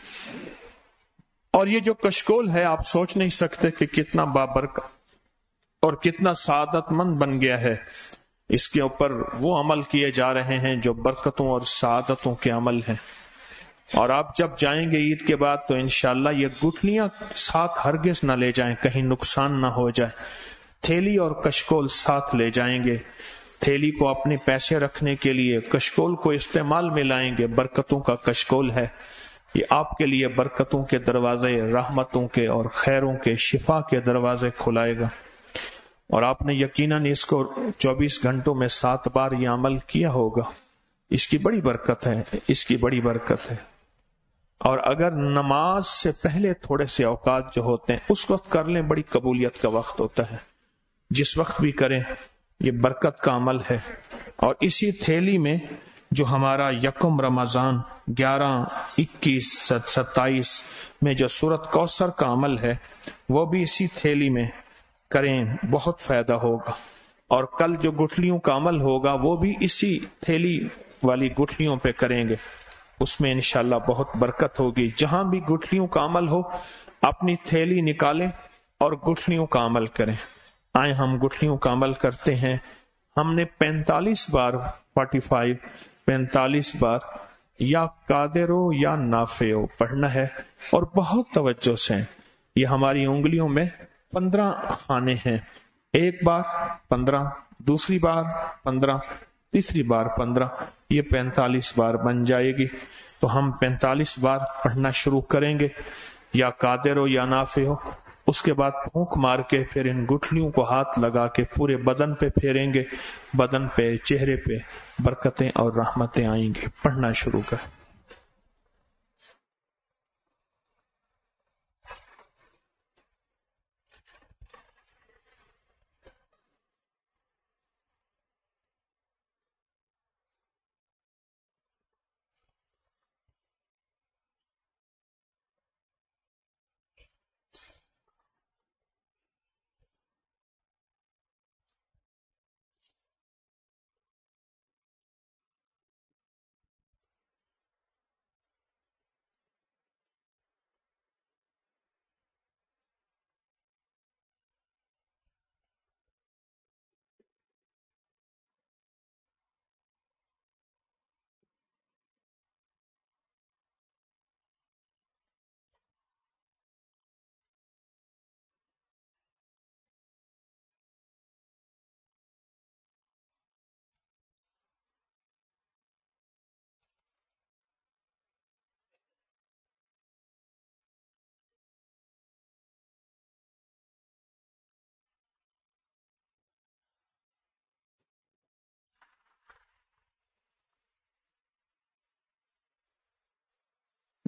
اور یہ جو کشکول ہے، آپ سوچ نہیں سکتے کہ کتنا بابرکت اور کتنا سعادت مند بن گیا ہے. اس کے اوپر وہ عمل کیے جا رہے ہیں جو برکتوں اور سعادتوں کے عمل ہیں. اور آپ جب جائیں گے عید کے بعد تو انشاءاللہ یہ گٹھلیاں ساتھ ہرگز نہ لے جائیں، کہیں نقصان نہ ہو جائے. تھیلی اور کشکول ساتھ لے جائیں گے. تھیلی کو اپنے پیسے رکھنے کے لیے، کشکول کو استعمال میں لائیں گے. برکتوں کا کشکول ہے یہ، آپ کے لیے برکتوں کے دروازے، رحمتوں کے اور خیروں کے، شفا کے دروازے کھلائے گا. اور آپ نے یقیناً اس کو چوبیس گھنٹوں میں سات بار یہ عمل کیا ہوگا. اس کی بڑی برکت ہے، اس کی بڑی برکت ہے. اور اگر نماز سے پہلے تھوڑے سے اوقات جو ہوتے ہیں اس وقت کر لیں، بڑی قبولیت کا وقت ہوتا ہے. جس وقت بھی کریں یہ برکت کا عمل ہے. اور اسی تھیلی میں جو ہمارا یکم رمضان گیارہ، اکیس، ستائیس میں جو سورت کوثر کا عمل ہے وہ بھی اسی تھیلی میں کریں، بہت فائدہ ہوگا. اور کل جو گٹھلیوں کا عمل ہوگا وہ بھی اسی تھیلی والی گٹھلیوں پہ کریں گے. اس میں انشاءاللہ بہت برکت ہوگی. جہاں بھی گٹھلیوں کا عمل ہو اپنی تھیلی نکالیں اور گٹھلیوں کا عمل کریں. آئیں ہم گٹھلیوں کا عمل کرتے ہیں. ہم نے پینتالیس بار فورٹی فائیو پینتالیس بار یا قادرو یا نافعو پڑھنا ہے، اور بہت توجہ سے. یہ ہماری انگلیوں میں پندرہ خانے ہیں. ایک بار پندرہ، دوسری بار پندرہ، تیسری بار پندرہ، یہ پینتالیس بار بن جائے گی. تو ہم پینتالیس بار پڑھنا شروع کریں گے، یا قادر ہو یا نافع ہو. اس کے بعد پھونک مار کے پھر ان گٹھلیوں کو ہاتھ لگا کے پورے بدن پہ پھیریں گے. بدن پہ، چہرے پہ برکتیں اور رحمتیں آئیں گی. پڑھنا شروع کر.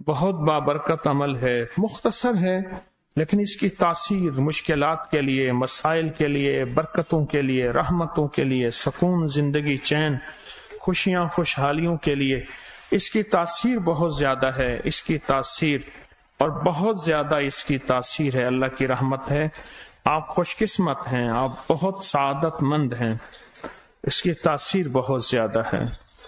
بہت بابرکت عمل ہے، مختصر ہے لیکن اس کی تاثیر مشکلات کے لیے، مسائل کے لیے، برکتوں کے لیے، رحمتوں کے لیے، سکون، زندگی، چین، خوشیاں، خوشحالیوں کے لیے اس کی تاثیر بہت زیادہ ہے۔ اس کی تاثیر اور بہت زیادہ اس کی تاثیر ہے، اللہ کی رحمت ہے۔ آپ خوش قسمت ہیں، آپ بہت سعادت مند ہیں، اس کی تاثیر بہت زیادہ ہے۔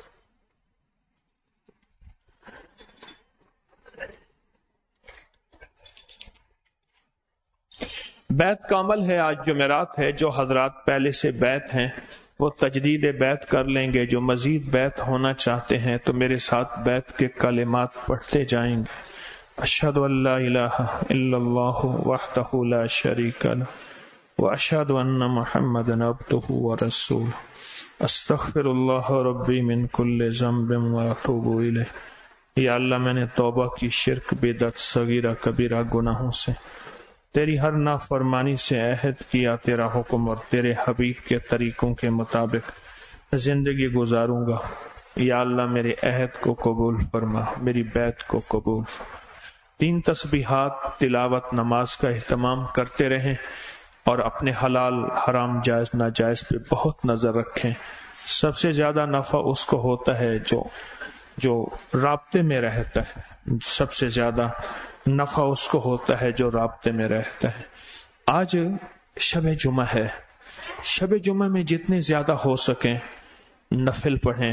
بیعت کا عمل ہے، آج جمعرات ہے، جو حضرات پہلے سے بیعت ہیں وہ تجدید بیعت کر لیں گے، جو مزید بیعت ہونا چاہتے ہیں تو میرے ساتھ بیعت کے کلمات پڑھتے جائیں گے۔ اشہد ان لا الہ الا اللہ وحدہ لا شریک لہ واشہد ان محمدا عبدہ ورسولہ استغفر اللہ ربی من کل ذنب واتوب الیہ۔ یا اللہ میں نے توبہ کی شرک، بدعت، صغیرہ کبیرہ گناہوں سے، تیری ہر نافرمانی سے عہد کیا تیرا حکم اور تیرے حبیب کے طریقوں کے مطابق زندگی گزاروں گا۔ یا اللہ میرے عہد کو قبول فرما، میری بیعت کو قبول فرما۔ تین تسبیحات، تلاوت، نماز کا اہتمام کرتے رہیں اور اپنے حلال حرام جائز ناجائز پہ بہت نظر رکھیں۔ سب سے زیادہ نفع اس کو ہوتا ہے جو جو رابطے میں رہتا ہے، سب سے زیادہ نفع اس کو ہوتا ہے جو رابطے میں رہتا ہے۔ آج شب جمعہ ہے، شب جمعہ میں جتنے زیادہ ہو سکیں نفل پڑھیں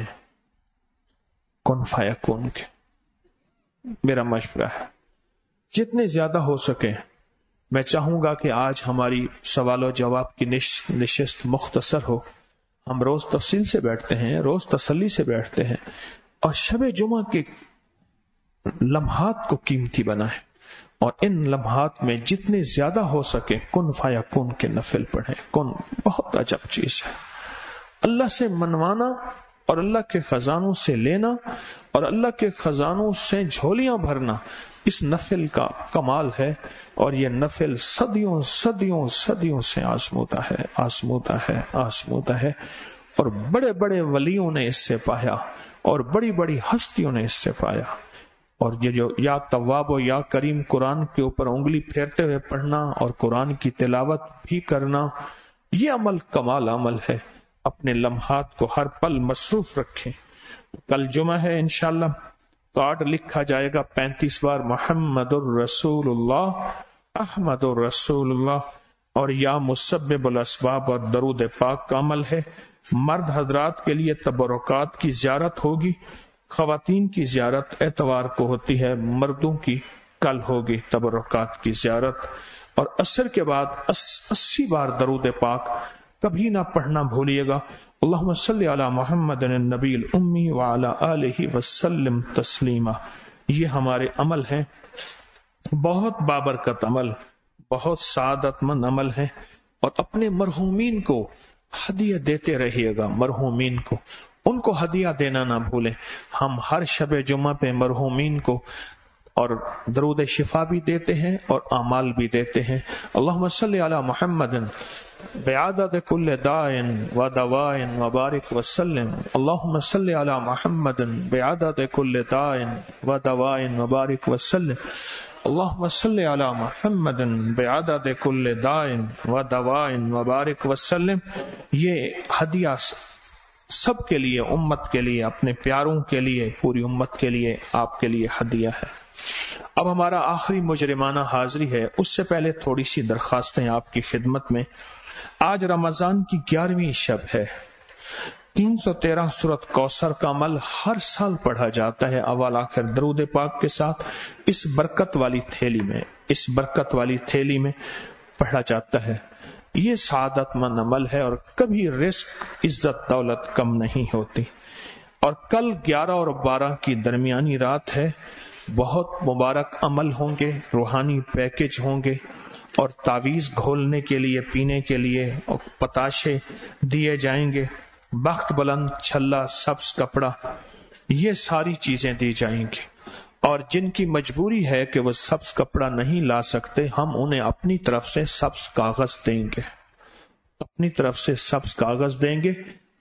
کن فیکون کے، میرا مشورہ ہے جتنے زیادہ ہو سکیں۔ میں چاہوں گا کہ آج ہماری سوال و جواب کی نشست مختصر ہو، ہم روز تفصیل سے بیٹھتے ہیں، روز تسلی سے بیٹھتے ہیں، اور شب جمعہ کے لمحات کو قیمتی بنائیں اور ان لمحات میں جتنے زیادہ ہو سکے کن فیکون کے نفل پڑھیں۔ کن بہت عجب چیز ہے، اللہ سے منوانا اور اللہ کے خزانوں سے لینا اور اللہ کے خزانوں سے جھولیاں بھرنا، اس نفل کا کمال ہے، اور یہ نفل صدیوں صدیوں صدیوں سے آزمودہ ہے آزمودہ ہے آزمودہ ہے اور بڑے بڑے ولیوں نے اس سے پایا اور بڑی بڑی ہستیوں نے اس سے پایا۔ اور یہ جو یا تواب و یا کریم قرآن کے اوپر انگلی پھیرتے ہوئے پڑھنا اور قرآن کی تلاوت بھی کرنا، یہ عمل کمال عمل ہے۔ اپنے لمحات کو ہر پل مصروف رکھیں۔ کل جمعہ ہے انشاءاللہ، کارڈ لکھا جائے گا پینتیس بار محمد الرسول اللہ، احمد الرسول اللہ، اور یا مسبب الاسباب اور درود پاک کا عمل ہے۔ مرد حضرات کے لیے تبرکات کی زیارت ہوگی، خواتین کی زیارت اتوار کو ہوتی ہے، مردوں کی کل ہوگی تبرکات کی زیارت۔ اور عصر کے بعد اسی بار درود پاک کبھی نہ پڑھنا بھولیے گا۔ اللہم صلی علی محمد النبی الامی وعلی آلہ وسلم تسلیما۔ یہ ہمارے عمل ہیں، بہت بابرکت عمل، بہت سعادت مند عمل ہیں، اور اپنے مرحومین کو ہدیہ دیتے رہیے گا۔ مرحومین کو ان کو ہدیہ دینا نہ بھولیں۔ ہم ہر شب جمعہ پہ مرحومین کو اور درود شفا بھی دیتے ہیں اور اعمال بھی دیتے ہیں۔ اللہم صلی علی محمد بعدد کل داء و دواء وبارک وسلم۔ اللہم صلی علی محمد بعدد کل داء و دواء وبارک وسلم۔ اللہم صلی علی محمد بعدد کل داء و دواء وبارک وسلم۔ یہ ہدیہ سب کے لیے، امت کے لیے، اپنے پیاروں کے لیے، پوری امت کے لیے، آپ کے لیے ہدیہ ہے۔ اب ہمارا آخری مجرمانہ حاضری ہے، اس سے پہلے تھوڑی سی درخواستیں آپ کی خدمت میں۔ آج رمضان کی گیارہویں شب ہے، تین سو تیرہ سورت کوثر کا عمل ہر سال پڑھا جاتا ہے، اول آخر درود پاک کے ساتھ اس برکت والی تھیلی میں اس برکت والی تھیلی میں پڑھا جاتا ہے۔ یہ سعادت مند عمل ہے اور کبھی رزق، عزت، دولت کم نہیں ہوتی۔ اور کل گیارہ اور بارہ کی درمیانی رات ہے، بہت مبارک عمل ہوں گے، روحانی پیکج ہوں گے، اور تعویذ گھولنے کے لیے، پینے کے لیے، اور پتاشے دیے جائیں گے، بخت بلند، چھلا، سبز کپڑا، یہ ساری چیزیں دی جائیں گی۔ اور جن کی مجبوری ہے کہ وہ سبز کپڑا نہیں لا سکتے، ہم انہیں اپنی طرف سے سبز کاغذ دیں گے اپنی طرف سے سبز کاغذ دیں گے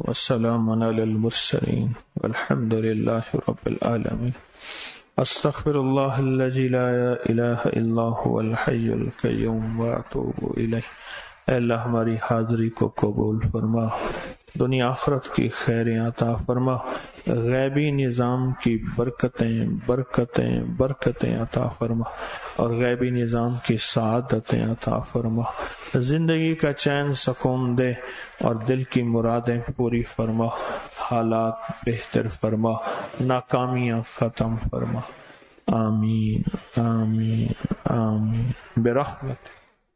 والسلام علی المرسلین والحمد للہ رب العالمین. استغفر اللہ الذی لا الہ الا هو الحی القیوم واتوب الیہ. اے اللہ ہماری حاضری کو قبول فرما، دنیا آخرت کی خیریں عطا فرما، غیبی نظام کی برکتیں برکتیں برکتیں عطا فرما اور غیبی نظام کی سعادتیں عطا فرما. زندگی کا چین سکون دے اور دل کی مرادیں پوری فرما، حالات بہتر فرما، ناکامیاں ختم فرما. آمین آمین آمین برحمت.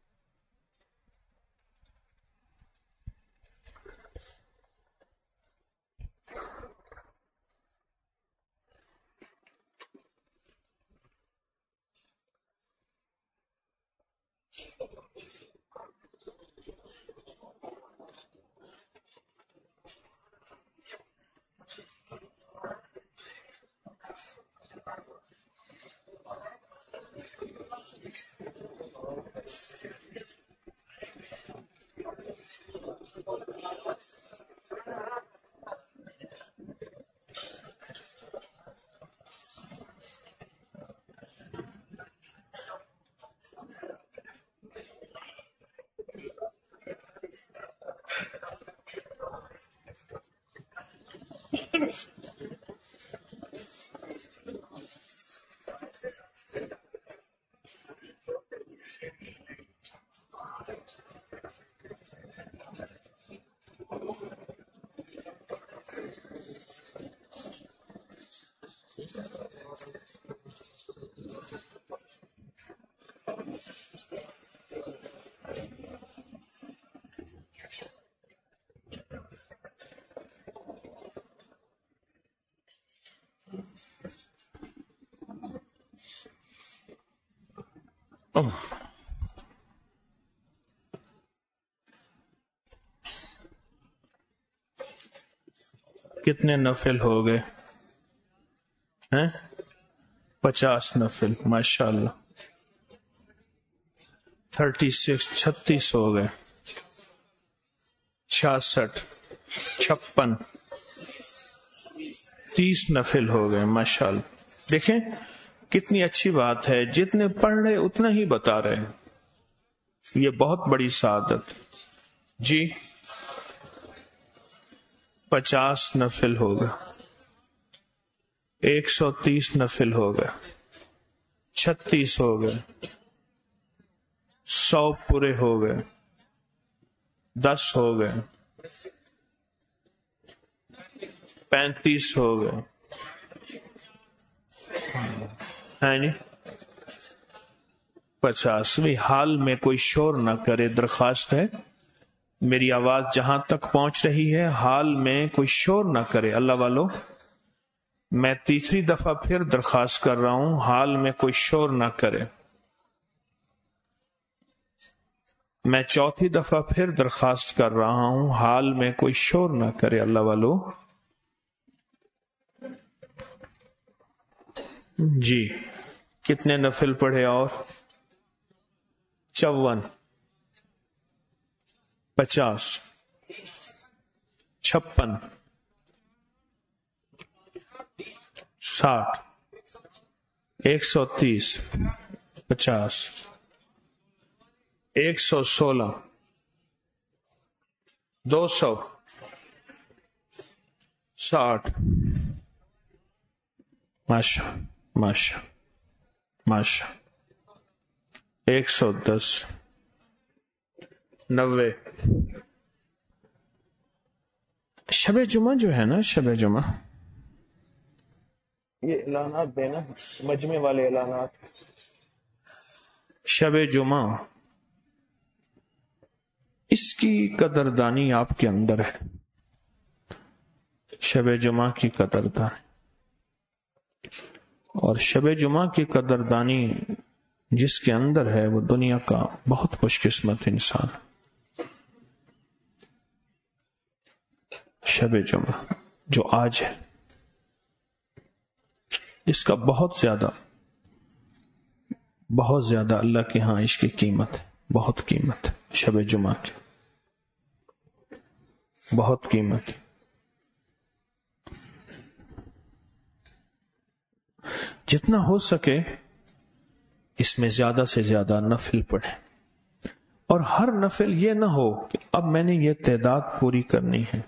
کتنے نفل ہو گئے ہیں؟ پچاس نفل، ماشاء اللہ. تھرٹی سکس چھتیس ہو گئے، چھیاسٹھ چھپن تیس نفل ہو گئے، ماشاء اللہ. دیکھیں کتنی اچھی بات ہے، جتنے پڑھ رہے اتنا ہی بتا رہے ہیں، یہ بہت بڑی سعادت. جی پچاس نفل ہو گئے، ایک سو تیس نفل ہو گئے، چھتیس ہو گئے، سو پورے ہو گئے، دس ہو گئے، پینتیس ہو گئے. ہے جی پچاسویں. حال میں کوئی شور نہ کرے، درخواست ہے، میری آواز جہاں تک پہنچ رہی ہے حال میں کوئی شور نہ کرے. اللہ والو میں تیسری دفعہ پھر درخواست کر رہا ہوں، حال میں کوئی شور نہ کرے. میں چوتھی دفعہ پھر درخواست کر رہا ہوں، حال میں کوئی شور نہ کرے. اللہ والو جی کتنے نفل پڑھے؟ اور چون، پچاس، چھپن، ساٹھ، ایک سو تیس، پچاس، ایک سو سولہ، دو سو، ساٹھ، ماشا ماشا ماشا، ایک سو دس، نوے. شب جمعہ جو ہے نا، شب جمعہ یہ اعلانات دینا، مجمع والے اعلانات. شب جمعہ اس کی قدردانی آپ کے اندر ہے، شب جمعہ کی قدردانی. اور شب جمعہ کی قدردانی جس کے اندر ہے وہ دنیا کا بہت خوش قسمت انسان. شب جمعہ جو آج ہے اس کا بہت زیادہ بہت زیادہ اللہ کے ہاں اس کی قیمت ہے، بہت قیمت ہے. شب جمعہ کی بہت قیمت. جتنا ہو سکے اس میں زیادہ سے زیادہ نفل پڑھیں، اور ہر نفل یہ نہ ہو کہ اب میں نے یہ تعداد پوری کرنی ہے.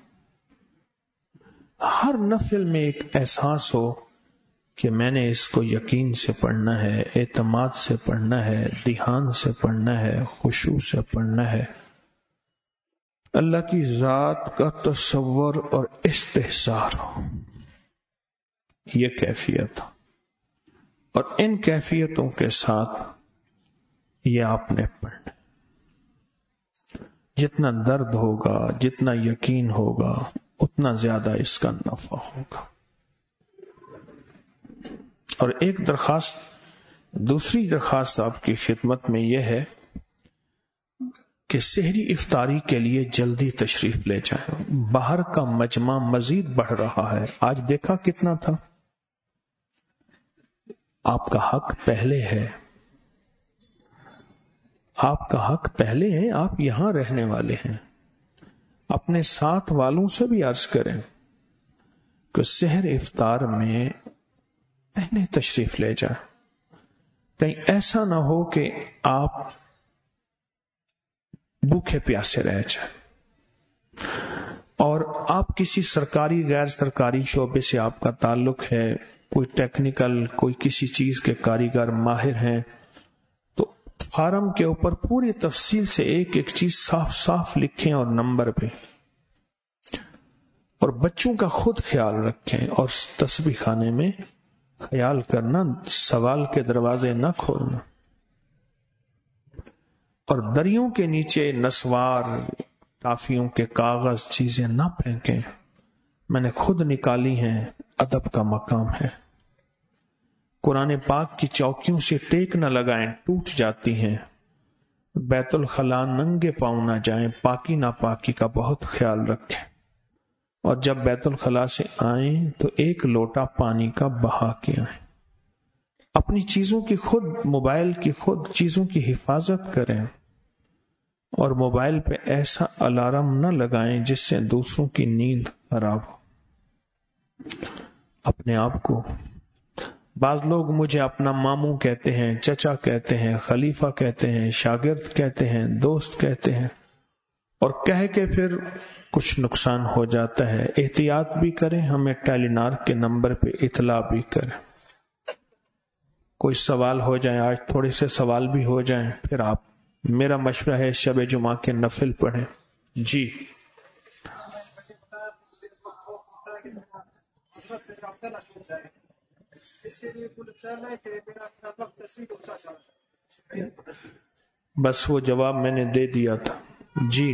ہر نفل میں ایک احساس ہو کہ میں نے اس کو یقین سے پڑھنا ہے، اعتماد سے پڑھنا ہے، دھیان سے پڑھنا ہے، خشوع سے پڑھنا ہے، اللہ کی ذات کا تصور اور استحضار ہو. یہ کیفیت، اور ان کیفیتوں کے ساتھ یہ آپ نے پڑھنا. جتنا درد ہوگا، جتنا یقین ہوگا، اتنا زیادہ اس کا نفع ہوگا. اور ایک درخواست، دوسری درخواست آپ کی خدمت میں یہ ہے کہ سحری افطاری کے لیے جلدی تشریف لے جائیں. باہر کا مجمع مزید بڑھ رہا ہے. آج دیکھا کتنا تھا. آپ کا حق پہلے ہے، آپ کا حق پہلے ہے. آپ یہاں رہنے والے ہیں. اپنے ساتھ والوں سے بھی عرض کریں کہ سحر افطار میں پہلے تشریف لے جائیں. کہیں ایسا نہ ہو کہ آپ بھوکے پیاسے رہ جائیں، اور آپ کسی سرکاری غیر سرکاری شعبے سے آپ کا تعلق ہے، کوئی ٹیکنیکل، کوئی کسی چیز کے کاریگر ماہر ہیں، تو فارم کے اوپر پوری تفصیل سے ایک ایک چیز صاف صاف لکھیں اور نمبر پہ، اور بچوں کا خود خیال رکھیں. اور تسبیح خانے میں خیال کرنا، سوال کے دروازے نہ کھولنا، اور دریوں کے نیچے نسوار، ٹافیوں کے کاغذ چیزیں نہ پھینکیں. میں نے خود نکالی ہیں، ادب کا مقام ہے. قرآن پاک کی چوکیوں سے ٹیک نہ لگائیں، ٹوٹ جاتی ہیں. بیت الخلاء ننگے پاؤں نہ جائیں، پاکی ناپاکی کا بہت خیال رکھیں. اور جب بیت الخلاء سے آئیں تو ایک لوٹا پانی کا بہا کے آئیں. اپنی چیزوں کی خود، موبائل کی خود چیزوں کی حفاظت کریں، اور موبائل پہ ایسا الارم نہ لگائیں جس سے دوسروں کی نیند خراب ہو. اپنے آپ کو، بعض لوگ مجھے اپنا ماموں کہتے ہیں، چچا کہتے ہیں، خلیفہ کہتے ہیں، شاگرد کہتے ہیں، دوست کہتے ہیں، اور کہہ کے پھر کچھ نقصان ہو جاتا ہے. احتیاط بھی کریں، ہمیں ٹیلی نار کے نمبر پہ اطلاع بھی کریں. کوئی سوال ہو جائیں، آج تھوڑے سے سوال بھی ہو جائیں، پھر آپ، میرا مشورہ ہے شب جمعہ کے نفل پڑھیں. جی بس وہ جواب میں نے دے دیا تھا. جی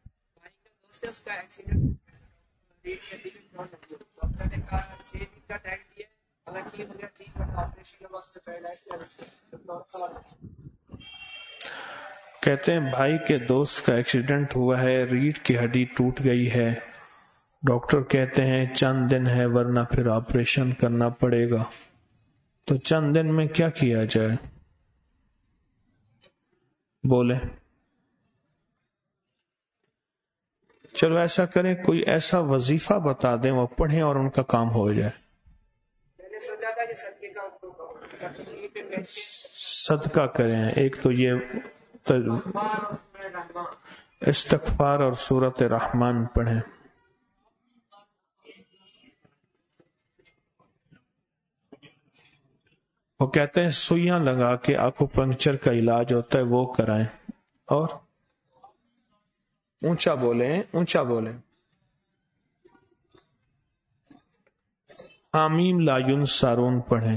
کہتے ہیں بھائی کے دوست کا ایکسیڈنٹ ہوا ہے، ریڑھ کی ہڈی ٹوٹ گئی ہے، ڈاکٹر کہتے ہیں چند دن ہے ورنہ پھر آپریشن کرنا پڑے گا، تو چند دن میں کیا کیا جائے؟ بولے. چلو ایسا کریں، کوئی ایسا وظیفہ بتا دیں وہ پڑھیں اور ان کا کام ہو جائے. صدقہ کریں. ایک تو یہ استغفار اور سورۃ رحمان پڑھیں. وہ کہتے ہیں سوئیاں لگا کے آنکھوں پنکچر کا علاج ہوتا ہے، وہ کرائیں. اور اونچا بولیں، اونچا بولیں. حامیم لا ینصرون پڑھیں.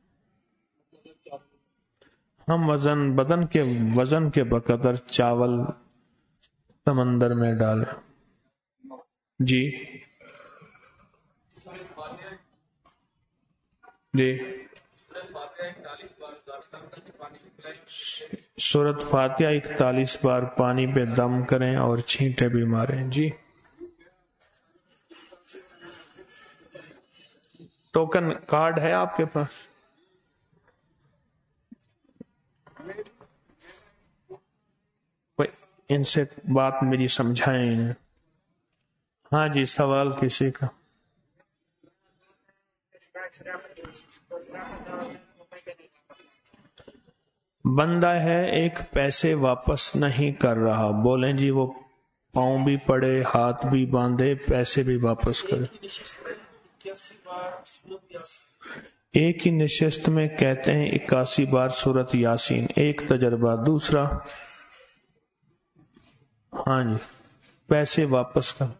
ہم وزن بدن کے وزن کے بقدر چاول سمندر میں ڈالیں. جی جی سورۃ فاتحہ اکتالیس بار پانی پہ دم کریں اور چھینٹے بھی ماریں. جی ٹوکن کارڈ ہے آپ کے پاس؟ ان سے بات میری سمجھائیں انہیں. ہاں جی، سوال کسی کا؟ بندہ ہے ایک پیسے واپس نہیں کر رہا، بولیں جی وہ پاؤں بھی پڑے ہاتھ بھی باندھے پیسے بھی واپس کرے، ایک ہی نشست میں کہتے ہیں اکاسی بار سورت یاسین، ایک تجربہ۔ دوسرا ہاں جی پیسے واپس کر،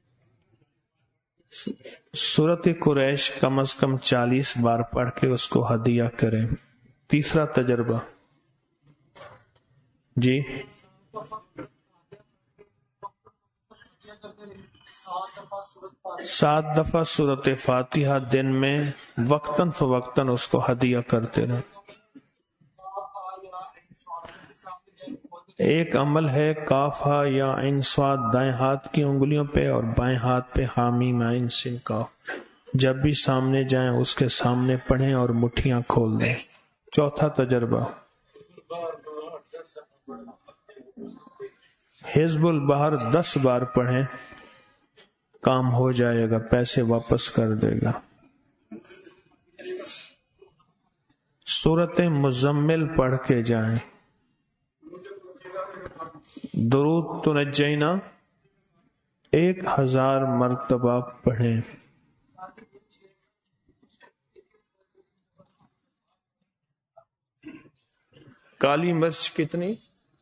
سورت قریش کم از کم چالیس بار پڑھ کے اس کو ہدیہ کریں۔ تیسرا تجربہ جی سات دفعہ سورت فاتحہ دن میں وقتاً فوقتاً اس کو ہدیہ کرتے رہے۔ ایک عمل ہے کاف ہا یا عین صاد دائیں ہاتھ کی انگلیوں پہ اور بائیں ہاتھ پہ حامیم عین سین کاف، جب بھی سامنے جائیں اس کے سامنے پڑھیں اور مٹھیاں کھول دیں۔ چوتھا تجربہ حزب البحر دس بار پڑھیں، کام ہو جائے گا، پیسے واپس کر دے گا۔ سورت مزمل پڑھ کے جائیں، درود تنجینا ایک ہزار مرتبہ پڑھیں۔ کالی مرچ کتنی؟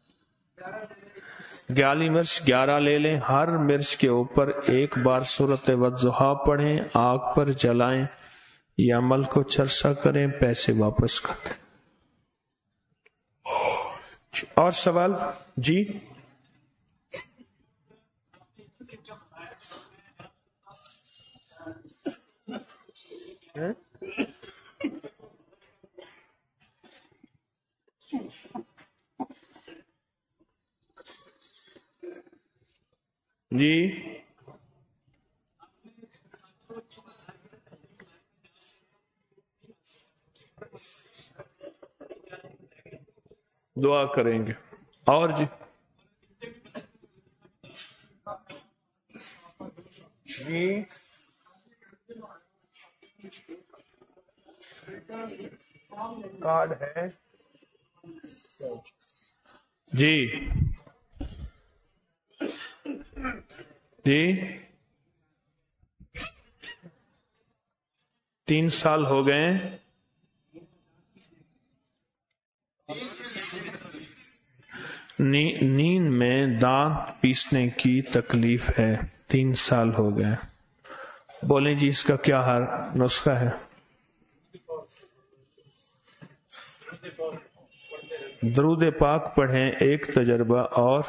گیالی مرچ گیارہ لے لیں، ہر مرچ کے اوپر ایک بار سورت والضحیٰ پڑھیں، آگ پر جلائیں، یہ عمل کو چرسا کریں، پیسے واپس کر دیں۔ اور سوال جی؟ جی دعا کریں گے۔ اور جی جی کارڈ ہے جی جی تین سال ہو گئے، نیند میں دانت پیسنے کی تکلیف ہے، تین سال ہو گئے، بولیں جی اس کا کیا ہر نسخہ ہے؟ درود پاک پڑھیں ایک تجربہ، اور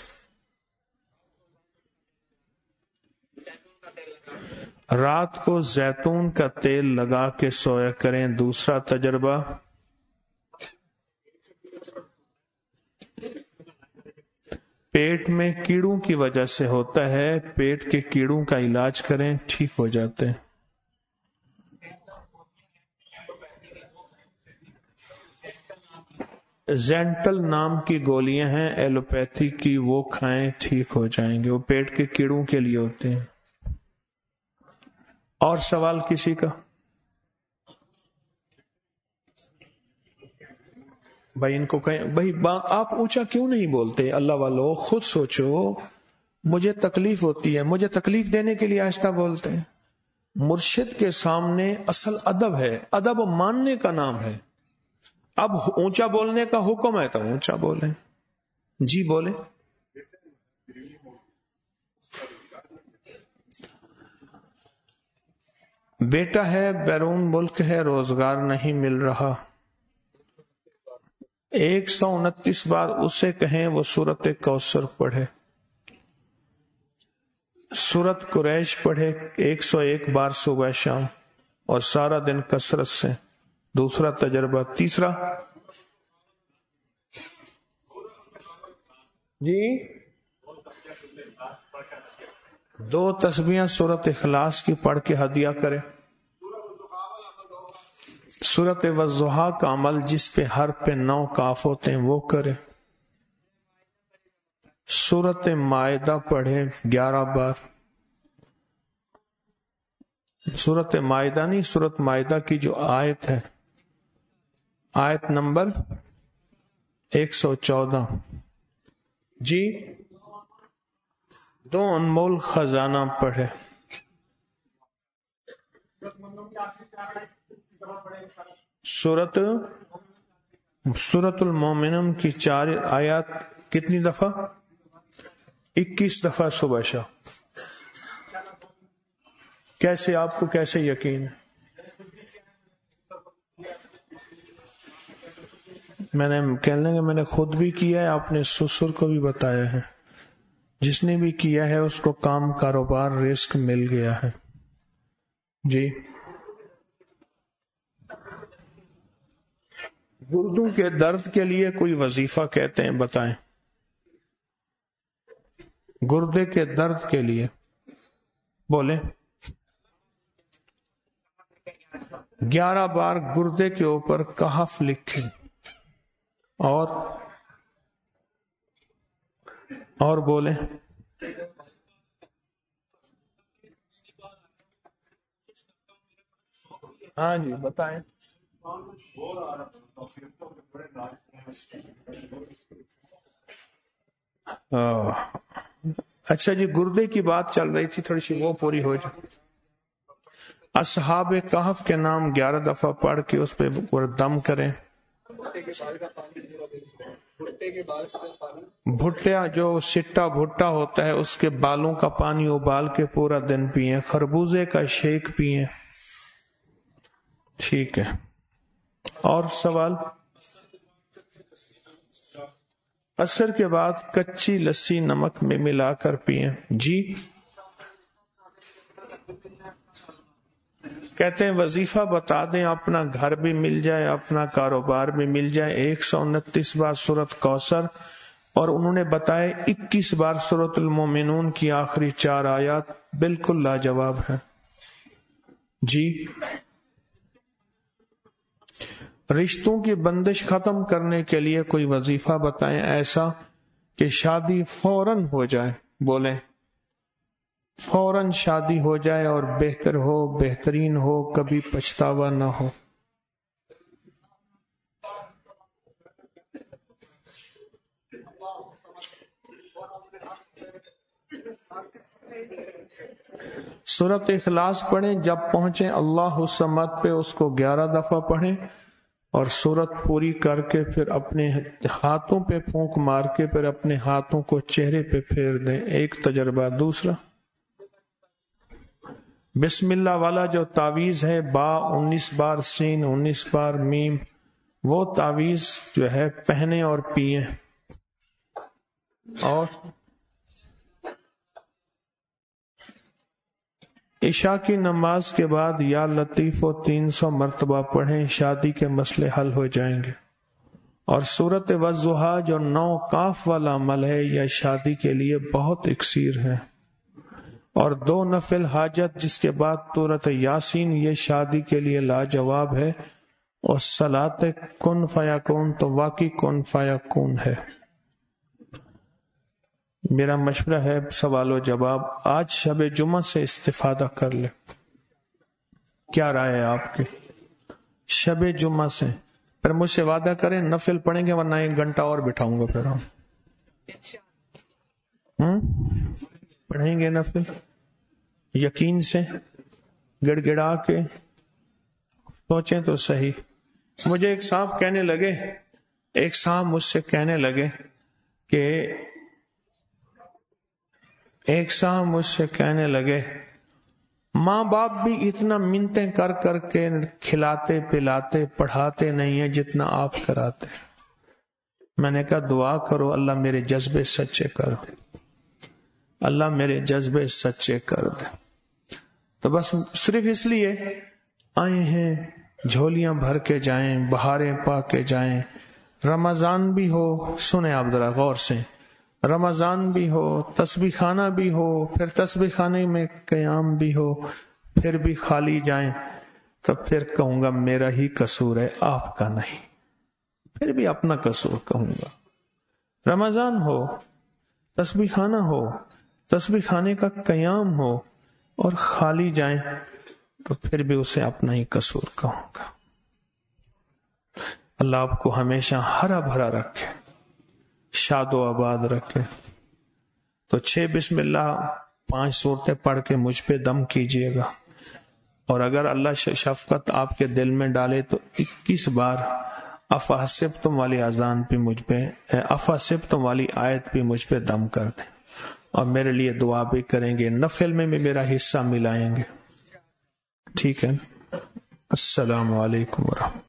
رات کو زیتون کا تیل لگا کے سویا کریں، دوسرا تجربہ۔ پیٹ میں کیڑوں کی وجہ سے ہوتا ہے، پیٹ کے کیڑوں کا علاج کریں، ٹھیک ہو جاتے ہیں۔ زینٹل نام کی گولیاں ہیں ایلوپیتھی کی، وہ کھائیں ٹھیک ہو جائیں گے، وہ پیٹ کے کیڑوں کے لیے ہوتے ہیں۔ اور سوال کسی کا؟ بھائی ان کو کہیں بھائی بات آپ اونچا کیوں نہیں بولتے؟ اللہ والو خود سوچو، مجھے تکلیف ہوتی ہے، مجھے تکلیف دینے کے لیے آہستہ بولتے ہیں۔ مرشد کے سامنے اصل ادب ہے، ادب ماننے کا نام ہے۔ اب اونچا بولنے کا حکم ہے تو اونچا بولیں۔ جی بولیں۔ بیٹا ہے بیرون ملک ہے، روزگار نہیں مل رہا، ایک سو انتیس بار اسے کہیں وہ سورت کوثر پڑھے، سورت قریش پڑھے ایک سو ایک بار صبح شام اور سارا دن کثرت سے، دوسرا تجربہ۔ تیسرا جی دو تسبیحاں سورت اخلاص کی پڑھ کے ہدیہ کرے، سورت والضحیٰ کا عمل جس پہ ہر پہ نو کاف ہوتے ہیں وہ کرے، سورت مائدہ پڑھے گیارہ بار، سورت مائدہ نہیں، سورت مائدہ کی جو آیت ہے، آیت نمبر ایک سو چودہ. جی دو انمول خزانہ پڑھے. سورت سورت المومنون کی چار آیات کتنی دفعہ؟ اکیس دفعہ صبح شام. کیسے آپ کو کیسے یقین ہے؟ میں نے کہنے لگا میں نے خود بھی کیا ہے، آپ نے سسر کو بھی بتایا ہے. جس نے بھی کیا ہے اس کو کام، کاروبار، رزق مل گیا ہے. جی گردوں کے درد کے لیے کوئی وظیفہ کہتے ہیں، بتائیں. گردے کے درد کے لیے بولیں. گیارہ بار گردے کے اوپر کہف لکھیں اور اور بولیں. ہاں جی بتائیں. اچھا جی، گردے کی بات چل رہی تھی، تھوڑی سی وہ پوری ہو جائے. اصحاب کہف کے نام گیارہ دفعہ پڑھ کے اس پہ دم کریں. بھٹیا جو سٹا بھٹا ہوتا ہے اس کے بالوں کا پانی ابال کے پورا دن پیئیں. خربوزے کا شیک پیئیں. ٹھیک ہے. اور سوال؟ عصر کے بعد کچی لسی نمک میں ملا کر پئیں. جی کہتے ہیں وظیفہ بتا دیں، اپنا گھر بھی مل جائے، اپنا کاروبار بھی مل جائے. ایک سو انتیس بار سورت کوثر، اور انہوں نے بتائے اکیس بار سورت المومنون کی آخری چار آیات. بالکل لاجواب ہے. جی رشتوں کی بندش ختم کرنے کے لیے کوئی وظیفہ بتائیں ایسا کہ شادی فوراً ہو جائے. بولیں. فوراً شادی ہو جائے اور بہتر ہو، بہترین ہو، کبھی پچھتاوا نہ ہو. سورت اخلاص پڑھیں. جب پہنچیں اللہ الصمد پہ اس کو گیارہ دفعہ پڑھیں، اور سورت پوری کر کے پھر اپنے ہاتھوں پہ پھونک مار کے پھر اپنے ہاتھوں کو چہرے پہ پھیر دیں. ایک تجربہ. دوسرا بسم اللہ والا جو تعویذ ہے، با انیس بار، سین انیس بار، میم، وہ تعویذ جو ہے پہنے اور پیئیں. اور عشاء کی نماز کے بعد یا لطیف و تین سو مرتبہ پڑھیں، شادی کے مسئلے حل ہو جائیں گے. اور سورت والضحیٰ جو نو کاف والا عمل ہے، یا شادی کے لیے بہت اکسیر ہے. اور دو نفل حاجت جس کے بعد سورت یاسین، یہ شادی کے لیے لاجواب ہے. اور صلاۃ کن فیکون تو واقعی کن فیکون ہے. میرا مشورہ ہے سوال و جواب آج شب جمعہ سے استفادہ کر لیں. کیا رائے ہے آپ کی؟ شب جمعہ سے پھر مجھ سے وعدہ کریں نفل پڑھیں گے، ورنہ ایک گھنٹہ اور بٹھاؤں گا. پھر ہم ہم پڑھیں گے نفل یقین سے، گڑ گڑا کے. سوچیں تو صحیح. مجھے ایک صاحب کہنے لگے ایک صاحب مجھ سے کہنے لگے کہ ایک صاحب مجھ سے کہنے لگے ماں باپ بھی اتنا منتیں کر کر کے کھلاتے پلاتے پڑھاتے نہیں ہیں جتنا آپ کراتے. میں نے کہا دعا کرو اللہ میرے جذبے سچے کر دے، اللہ میرے جذبے سچے کر دے. تو بس صرف اس لیے آئے ہیں جھولیاں بھر کے جائیں، بہاریں پا کے جائیں. رمضان بھی ہو، سنیں آپ ذرا غور سے، رمضان بھی ہو، تسبیح خانہ بھی ہو، پھر تسبیح خانے میں قیام بھی ہو، پھر بھی خالی جائیں، تب پھر کہوں گا میرا ہی قصور ہے، آپ کا نہیں. پھر بھی اپنا قصور کہوں گا. رمضان ہو، تسبیح خانہ ہو، تسبیح خانے کا قیام ہو، اور خالی جائیں، تو پھر بھی اسے اپنا ہی قصور کہوں گا۔ اللہ آپ کو ہمیشہ ہرا بھرا رکھے، شاد و آباد رکھے۔ تو چھ بسم اللہ پانچ صورتیں پڑھ کے مجھ پہ دم کیجئے گا، اور اگر اللہ شفقت آپ کے دل میں ڈالے تو اکیس بار افحسبتم والی اذان پہ مجھ پہ افحسبتم والی آیت پہ مجھ پہ دم کر دیں، اور میرے لیے دعا بھی کریں گے، نفل میں بھی میرا حصہ ملائیں گے، ٹھیک ہے؟ السلام علیکم ورحمۃ۔